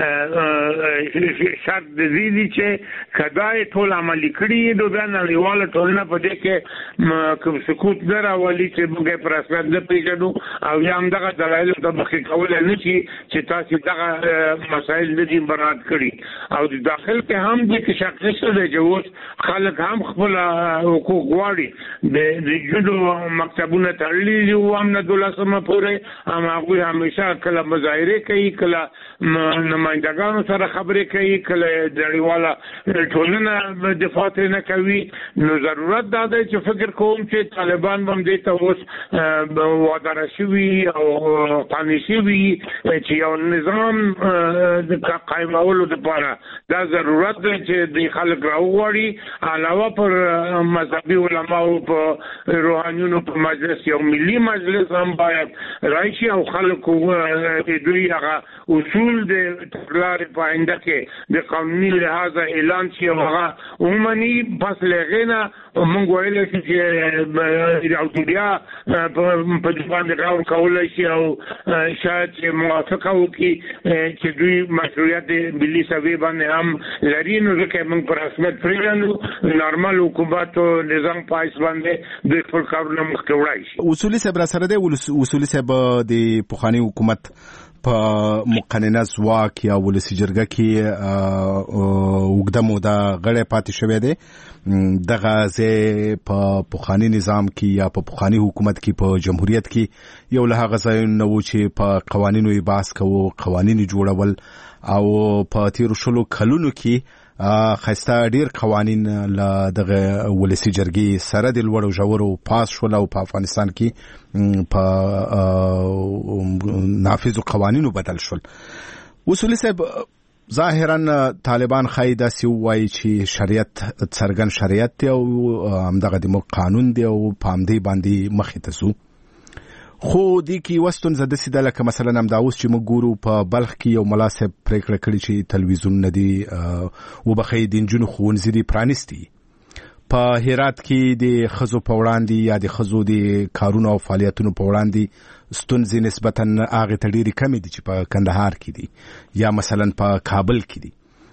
شرط د دې چې کداې ټول عملي کړي د بیان نړیواله ټولنه په دې کې کوم سکوت نه راولي چې موږ پر اساس نه پیژنو او یا هم دغه دلایل د مخې کول نه چې تاسو دغه مسایل نه دي برات کړي او د داخل کې هم د شخصي څه دی چې خلک هم خپل حقوق غواړي د جدو مکتبونه تړلي دي او هم نه دولسمه پورې هم هغوی همیشه کله مظاهره کوي کله نمایندګانو سره خبرې کوي کله نړیواله ټولنه دفاع نه کوي نو ضرورت دا دی چې فکر کوم چې طالبان هم دې ته اوس وادار شوي او قانوني شوي چې یو نظام د قائمولو لپاره دا ضرورت دی چې د خلک راوغواړي علاوه پر مذهبي علماو په روحانيونو په مجلس یو ملي مجلس هم باید راشي او خلکو دوی هغه اصول د تکرار په آینده کې د قانوني لحاظ اعلان شي او هغه عمومي پس لغینا موږ ویل چې د اوتوریا په باندې راو کولای شي او شاید موافقه وکړي چې دوی مشروعیت ملي سوي باندې هم لري نو ځکه موږ پر رسمیت پریږدو نارمل حکومت او نظام پایس باندې د خپل کارونه مخکې وړای شي. اصولي صاحب را سره دی اصولي صاحب د پخوانی حکومت په مقننه ځواک یا ولسي جرګه کې اوږده موده غړی پاتې شوی دی دغه ځای په پخواني نظام کې یا په پخواني حکومت کې په جمهوریت کې یو له هغه ځایونو و چې په قوانینو یې بحث کوو قوانین جوړول او په تیرو شلو کلونو کې خسته ډیر قوانین له دغه ولسي جرګې سره د لوړو ژورو پاس شول او په افغانستان کې په نافذ قوانینو بدل شول. اصولي صاحب ظاهرا طالبان خایدا سی وایي چې شریعت څرګند شریعت دی او همدغه د قانون دی او په همدې باندې مخې ته ځو خو دې کې وستون زده سیده لکه مثلا هم دا اوس چې موږ ګورو په بلخ کې یو ملا صاحب پریکړه کړې چې تلویزیون نه دی وبخښئ د نجونو ښوونځي دي پرانیستي په هرات کې د ښځو په وړاندې یا د ښځو د کارونو او فعالیتونو په وړاندې ستونزې نسبتا هغې ته ډېرې کمې دي چې په کندهار کې دي یا مثلا په کابل کې دي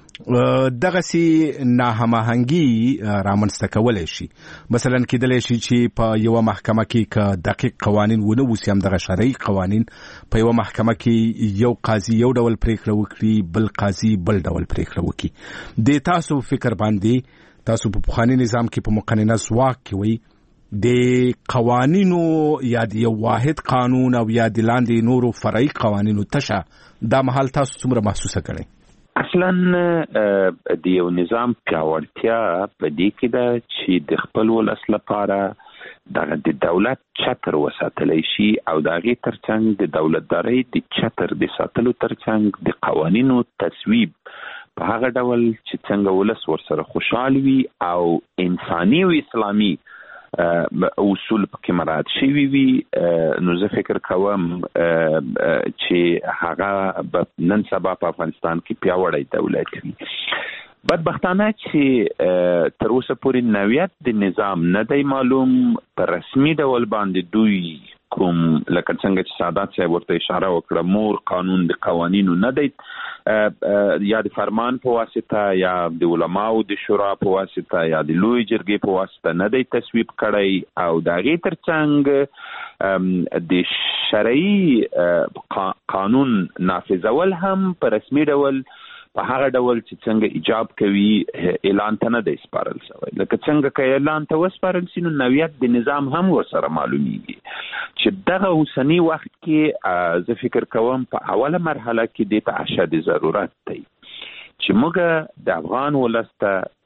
دغسې ناهماهنګي رامنځته کولی شي مثلا کېدلی شي چې په یوه محکمه کې که دقیق قوانین ونه اوسي همدغه شرعي قوانین په یوه محکمه کې یو قاضي یو ډول پریکړه وکړي بل قاضي بل ډول پریکړه وکړي د تاسو فکر باندې تاسو په پخواني نظام کې په مقننه ځواک کې وایي د قوانینو یا د یو واحد قانون او یا د لاندې نورو فرعي قوانینو تشه دا مهال تاسو څومره محسوسه کړئ؟ اصلا د یو نظام پیاوړتیا په دې کې ده چې د خپل ولس لپاره د دولت چتر وساتلی شي او د هغې ترڅنګ د دولتدارۍ د چتر د ساتلو ترڅنګ د قوانینو تصویب په هغه ډول چې څنګه ولس ورسره خوشحال وي او انساني او اسلامي اصول پکې مراعات شوي وي نو زه فکر کوم چې هغه نن سبا په افغانستان کې پیاوړی دولت وي. بدبختانه چې تر اوسه پورې نوعیت د نظام نه دی معلوم په رسمي ډول باندې دوی کوم لکه څنګه چې سادات صاحب ورته اشاره وکړه مور قانون د قوانینو نه دی یا د فرمان په واسطه یا د علماو د شورا په واسطه یا د لوی جرګې په واسطه نه دی تصویب کړی او د هغې ترڅنګ د شرعي قانون نافذول هم په رسمي ډول په هغه ډول چې څنګه ایجاب کوي اعلان ته نه دی سپارل شوی لکه څنګه که اعلان ته وسپارل شي نو نوعیت د نظام هم ورسره معلومیږي چې دغه اوسني وخت کې زه فکر کوم په اوله مرحله کې دې ته اشد ضرورت دی چې موږ د افغان ولس ته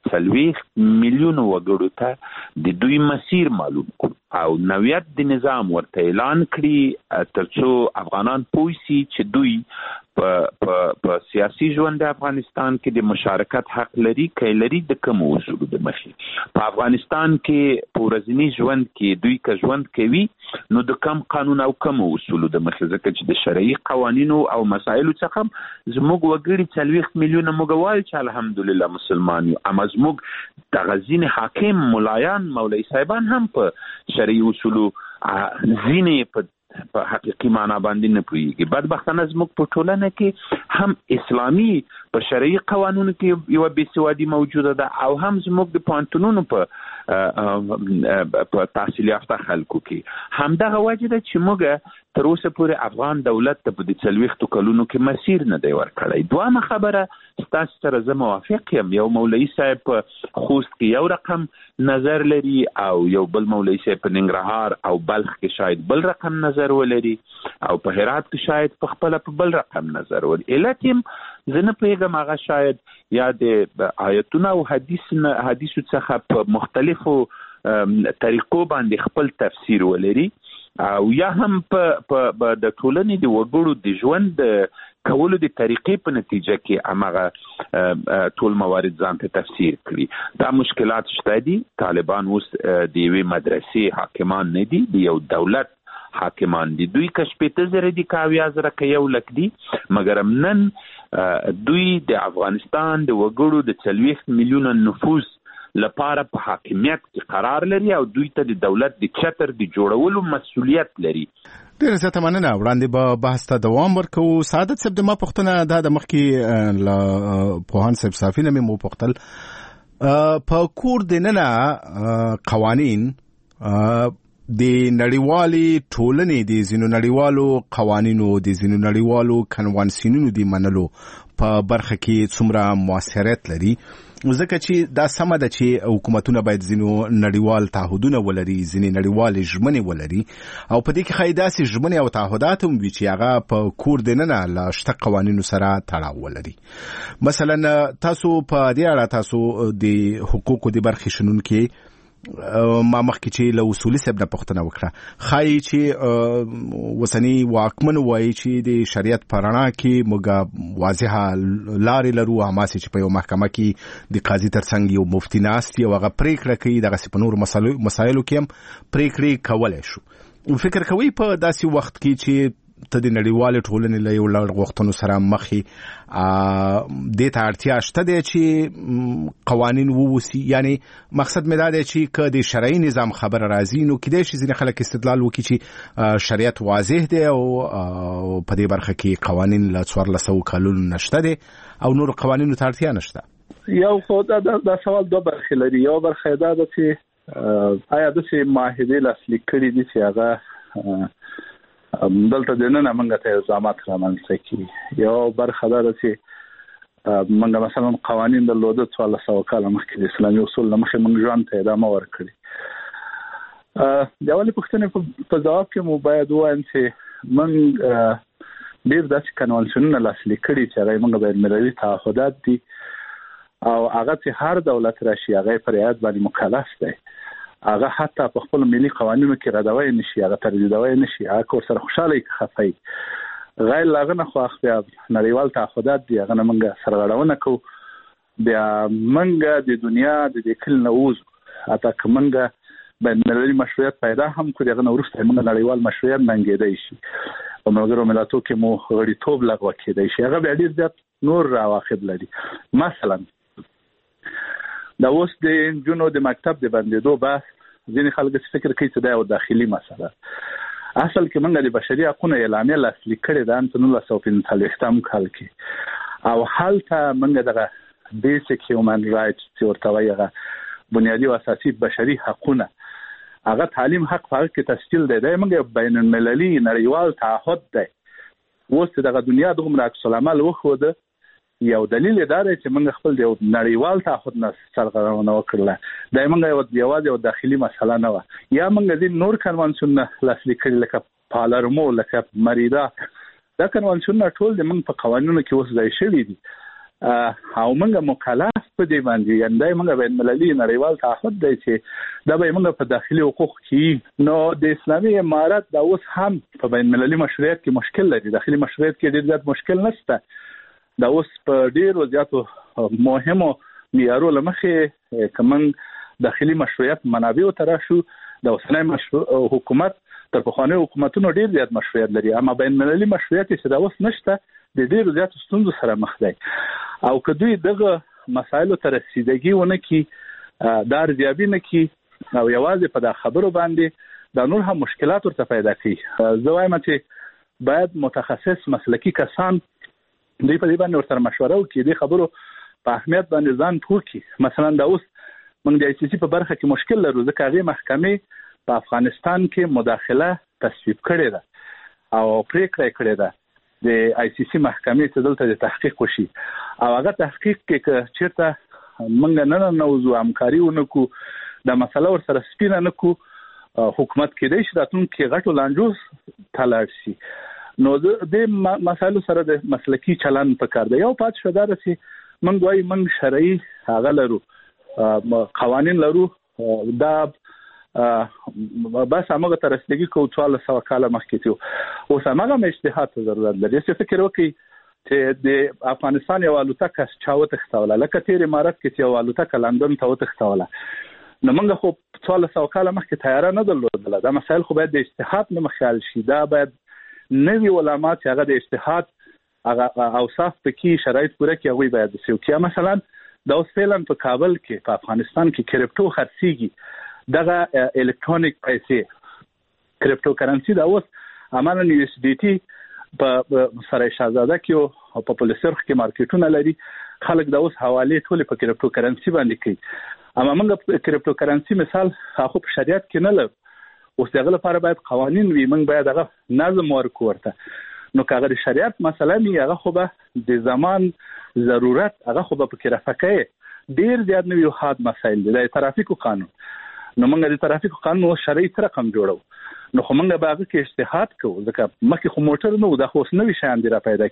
40 میلیون وګړو ته د دوی مسیر معلوم کړو او نوعیت د نظام ورته اعلان کړي ترڅو افغانان پوه شي چې دوی په سیاسي ژوند د افغانستان کې د مشارکت حق لري که لري د کوم اصولو د مخې په افغانستان کې په ورځني ژوند کې دوی که ژوند کوي نو د کم قانون او کم اصولو د مخې ځکه چې د شرعي قوانینو او مسایلو څخه زموږ وګړي 40 میلیونه موږ وایو چې الحمدلله مسلمان یو اما زموږ دغه ځینې حاکم ملایان مولوي صاحبان هم په شرعي اصولو ځینې په حقیقي معنا باندې نه پوهیږي. بدبختانه زموږ په ټولنه کې هم اسلامي په شرعي قوانینو کې یو بېسوادي موجوده ده او هم زموږ د پوهنتونونو په تحصیل یافته خلکو کې همدغه وجه ده چې موږ تر اوسه پورې افغان دولت ته په دې 40 کلونو کې مسیر نه دی ورکړی. دویمه خبره ستاسو سره زه موافق یم. یو مولوي صاحب په خوست کې یو رقم نظر لري او یو بل مولوي صاحب په ننګرهار او بلخ کې شاید بل رقم نظر ولري او په هرات کې شاید په خپل په بل رقم نظر ولري. علت هم زه نه پوهېږم هغه شاید یا د آیتونو او حدیثو څخه په مختلفو طریقو باندې خپل تفسیر ولري او یا هم په د ټولنې د وګړو د ژوند کولو د طریقې په نتیجه کې هغه ټول موارد ځان ته تفسیر کړي. دا مشکلات شته دي. طالبان اوس د یوې مدرسې حاکمان نه دي، د یو دولت حاکمان دي. دوی که 15,000 دي که 70,000 که 100,000 دي، مګر نن دوی د افغانستان د وګړو د 40 میلیونه نفوس لپاره په حاکمیت کې قرار لري او دوی ته د دولت د چتر د جوړولو مسؤلیت لري. ډېر زیاته مننه. وړاندې به بحث ته دوام ورکوو. سعادت صاحب د ما پوښتنه دا د مخکې له پوهاند صاحب صافي نه مې وپوښتل په کور دننه قوانین د نړیوالې ټولنې د ځینو نړیوالو قوانینو د ځینو نړیوالو کنوانسیونونو د منلو په برخه کې څومره موثریت لري، ځکه چې دا سمه ده چې حکومتونه باید ځینو نړیوال تعهدونه ولري، ځینې نړیوالې ژمنې ولري او په دې کې ښایي داسې ژمنې او تعهدات هم وي چې هغه په کور دننه له شته قوانینو سره تړاو ولري. مثلا تاسو په دې اړه تاسو د حقوقو د برخې شنونکي ما مخکې چې له اصولي صاحب نه پوښتنه وکړه، ښایي چې اوسني واکمن وایي چې د شریعت په رڼا کې موږ واضحه لارې لرو، هماسې چې په یو محکمه کې د قاضي ترڅنګ یو مفتي ناست وي او هغه پرېکړه کوي، دغسې په نورو مسایلو کې هم پرېکړې کولی شو. فکر کوئ په داسې وخت کې چې ته د نړیوالې ټولنې له یو لړ غوښتنو سره مخې دې ته اړتیا شته دی چې قوانین ووسي؟ یعنی مقصد مې دا دی چې که د شرعي نظام خبره راځي نو کیدای شي ځینې خلک استدلال وکړي چې شریعت واضح دی او په دې برخه کې قوانین له 1400 کلونو نشته دی او نور قوانینو ته اړتیا نشته. یو خو دا سوال دوه برخې لري. یو برخه دا ده چې آیا داسې معاهدې لاسلیک کړي دي چې هغه دلته دننه موږ ته الزامات رامنځته کړي. یو برخه دا ده چې موږ مثلا قوانین درلوده 1400 کاله مخکې د اسلامي اصول له مخې موږ ژوند ته ادامه ورکړي. د اولې پوښتنې په جواب کې مو باید ووایم چې موږ ډېر داسې کنوانسیونونه لاسلیک کړي چې هغه موږ باید ملي تعهدات دي او هغه چې هر دولت راشي هغه پر رعایت باندې مکلف دی. هغه حتی په خپل ملي قوانینو کې ردوي نشي، هغه تردیدوي نشي، هغه کور سره خوشاله خفای غیر لاغنه خو اخ بیا نړیوال تعهدات دي هغه موږ سرغړونه کوو. بیا موږ د دنیا د دې کل نووز اته کومنګ بین المللي مشروعیت پیدا هم کړی، هغه ورسته موږ نړیوال مشروعیت منګیدای شي او ملګرو ملتونو کې مو غړیتوب لغوه کېدای شي. هغه بیا ډیر زیات نور راواخد لري. مثلا دا اوس د جنو د مکتب د بندیدو بحث ځینې خلک فکر کوي چې دا یو داخلي مسله. اصل کې موږ د بشري حقوقو اعلامیه لاسلیک کړې ده په 1945 کال کې او هلته موږ دغه بیسیک هیومن رایټس چې ورته وایي هغه بنیادي او اساسي بشري حقوقونه هغه تعلیم حق په کې تسجیل دی. دا موږ بین المللي نړیوال تعهد دی. اوس دغه دنیا دغه عکس العمل وخوده. یو دلیل دا دی چې موږ خپل د نړیوال تعهد نه سرغړونه وکړله. دا موږ یوازې یو داخلي مسله نه وه. یا موږ د نور کنوانسیونونه لاسلیک کړي لکه پالرمو، لکه مریدا. دا کنوانسیونونه ټول د موږ په قوانینو کې اوس ځای شوي دي او موږ مکلف په دې باندې یعنی موږ بین المللي نړیوال تعهد دی چې دا به موږ په داخلي حقوق کې نو د اسلامي امارات دا اوس هم په بین المللي مشروعیت کې مشکل لري. داخلي مشروعیت کې ډېر زیات مشکل نشته. دا اوس په ډېرو زیاتو مهمو معیارو له مخې که موږ داخلي مشروعیت منابعو ته راشو د اوسنی حکومت تر پخواني حکومتونو ډېر زیات مشروعیت لري، اما بین المللي مشروعیت چې دا اوس نشته د ډېرو زیاتو ستونزو سره مخ دی. او که دوی دغه مسایلو ته رسیدګي ونه کړي، دا ارزیابي نه کړي او یوازې په دا خبرو باندې دا نور هم مشکلات ورته پیدا کوي. زه وایم چې باید متخصص مسلکي کسان دوی په دې باندې ورسره مشوره وکړي، د خبرو په اهمیت باندې ځان پوه کړي. مثلا دا اوس موږ د ICC په برخه کې مشکل لرو ځکه هغې محکمې په افغانستان کې مداخله تصویب کړې ده او پریکړه یې کړې ده د ICC محکمې چې دلته د تحقیق وشي او هغه تحقیق کې که چېرته موږ نه ننوځو، همکاري ونه کړو، دا مسله ورسره سپینه نه کړو، حکومت کېدای شي راتلونکي غټو لانجو ته لاړ شي. نو د مسایلو سره د مسلکي چلند پکار دی. یو پاتې شوه دا ده چې موږ وایو موږ شرعي هغه لرو، قوانین لرو، دا بس هماغه ته رسیدګي کوو 1400 کاله مخکې تیو. اوس هماغه هم اجتهاد ته ضرورت لري. چې فکر وکړي چې د افغانستان یو الوتکه چا وتښتوله، لکه تیر امارت کې چې یو الوتکه لندن ته وتښتوله، نو موږ خو 1400 کاله مخکې تیاره نه درلودله. دا مسایل خو باید د اجتهاد نه مخیال شي. دا باید نوي علما چې هغه د اجتهاد هغه اوصاف پکې شرایط پوره کړي هغوی باید داسې وکړي. مثلا دا اوس فعلا په کابل کې په افغانستان کې کرپټو خرڅېږي، دغه الکترونیک پیسې کرپټو کرنسي دا اوس عملاً USDT په سرای شاهزاده کې او په پولیسرخ کې مارکیټونه لري. خلک دا اوس حواله ټول په کرپټو کرنسي باندې کوي. اما موږ کرپټو کرنسي مثال خو په شریعت کې نه لرو. اوس دغه لپاره باید قوانین وي، موږ باید هغه نظم ورکو ورته. نو که هغه د شریعت مسله نه هغه خو به د زمان ضرورت هغه خو به پکې رافقه ډیر زیات نوي حاد مسایل دي. د ترافیکو قانون، نو موږ د ترافیکو قانون شرعي رقم جوړو، نو خو موږ به هغه کې اجتهاد کوو ځکه مخکې خو موټر نه و، دا خو اوس نوي شیان دي را پیدا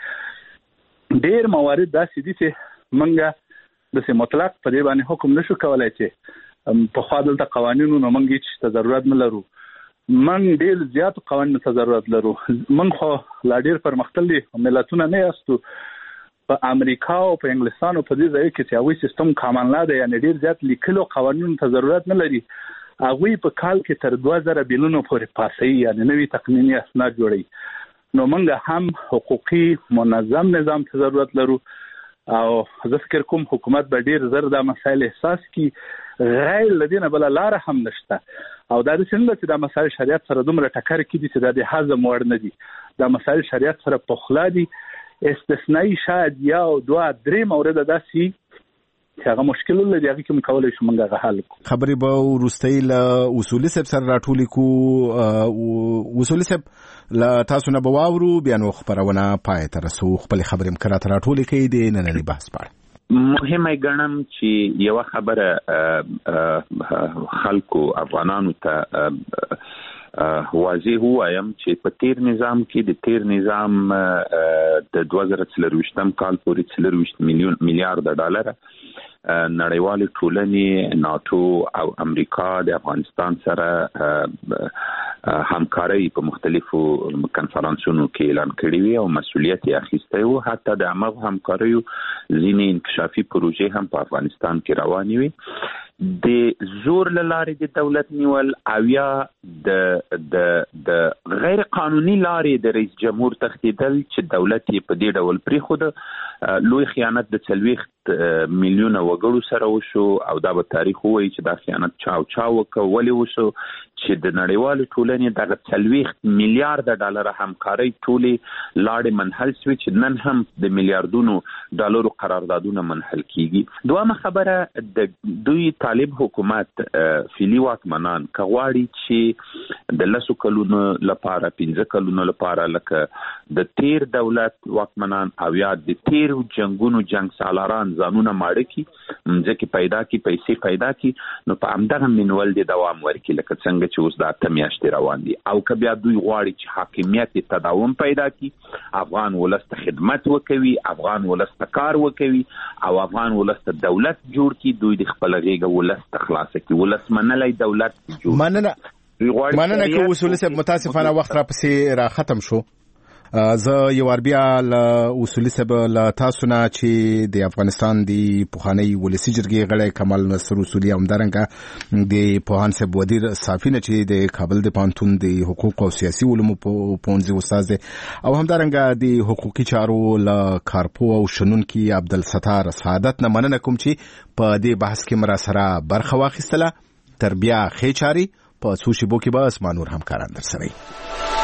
کېږي. ډېر موارد داسې دي چې موږ داسې مطلق په دې باندې حکم نشو کولی چې پخوا دلته قوانینو نو موږ هېڅ ته ضرورت نه لرو. موږ ډېر زیاتو قوانینو ته ضرورت لرو. موږ خو لا ډېر پرمختللي ملتونه نه یاستو. په امریکا او په انګلستان او په دې ځای کې چې هغوی سیستم کامن لا دی، یعنې ډېر زیات لیکلو قوانینو ته ضرورت نه لري. هغوی په کال کې تر 2000 بیلونو پورې پاسوي، یعنې نوي تقنیني اسناد جوړوي. نو موږ هم حقوقي منظم نظام ته ضرورت لرو او زه فکر کوم حکومت به ډېر زر دا مسایل احساس کړي. غیر له دې نه بله لاره هم نشته. او دا داسې نه ده چې دا مسایل شریعت سره دومره ټکر کړي دي چې دا د هضم وړ نه دي. دا مسایل شریعت سره پخلا دي. استثنایی شاید یا 2-3 مورد داسي چې هغه مشکل لري، هغه کوم کولای شو موږ هغه حل کو. خبرې به ورستۍ له اصولي صاحب سره راټولې کو. اصولي صاحب له تاسو نه به واورو، بیا نو خبرونه پای ته رسو. خپل خبرې مکرات راټولې کوي د ننني بحث په اړه. مهمه ګڼم چې یو خبره خلکو افغانانو ته واضح وایم چې په تیر نظام کې د تیر نظام د 2023 کال پورې 40 میلیارډ ډالر نړیوال ټولنې ناتو او امریکا د افغانستان سره همکاري په مختلفو کنفرانسونو کې اعلان کړی وي او مسؤلیت یې اخیستی و. حتی د هغه همکاریو ځینې انکشافي پروژې هم په افغانستان کې روانې وي. د زور لارې د دولت نیول او یا د غیر قانوني لارې د رئیس جمهور تختیدل چې دولت یې په دې ډول پرېښوده، لوی خیانت د 40 میلیونه وګړو سره وشو او دا به تاریخ وایي چې دا خیانت چا وکړ، ولې وشو چې د نړیوالو ټولنې دغه 40 میلیارډ ډالر همکارۍ ټولې لاړې منحل شوې چې نن هم د میلیارډونو ډالرو قراردادونه منحل کیږي. دویمه خبره، د دوی طالب حکومت فعلي واکمنان که غواړي چې د 10 کلونو لپاره 15 کلونو لپاره لکه د تیر دولت واکمنان او یا د تیر جنگونو جنگ سالاران ځانونه ماړه کی، ځکه پیدا کی پیسې پیدا کی، نو په همدغه منول د دوام ورکړي لکه څنګه چې اوس د 8 میاشتې روان دي. او که بیا دوی غواړي چې حاکمیت تداوم پیدا کی، افغان ولس ته خدمت وکوي، افغان ولس ولست کار وکوي او افغان ولست دولت جوړ کی دوی د خپل غیږه ولست خلاص کی ولست منلای دولت جوړ مننه که اصول سب متاسفانه وخت را پسې را ختم شو. زه یو بیا له اصولي سب له تاسو نه چې د افغانستان د پوخاني ولسی جرګې غړی کمال نصر اصولي همدارنګه د پوهان سب وزیر صافینه چې د کابل د پانتون د حقوق او سیاسي علومو پونځي استاد او همدارنګه د حقوقي چارو له کارپو او شنونکي عبدالستار سعادت نه مننه کوم چې په دې بحث کې مرا سره برخه واخیستله. تر بیا خې چاري په څو شیبو کې به اسمانور همکاران در سره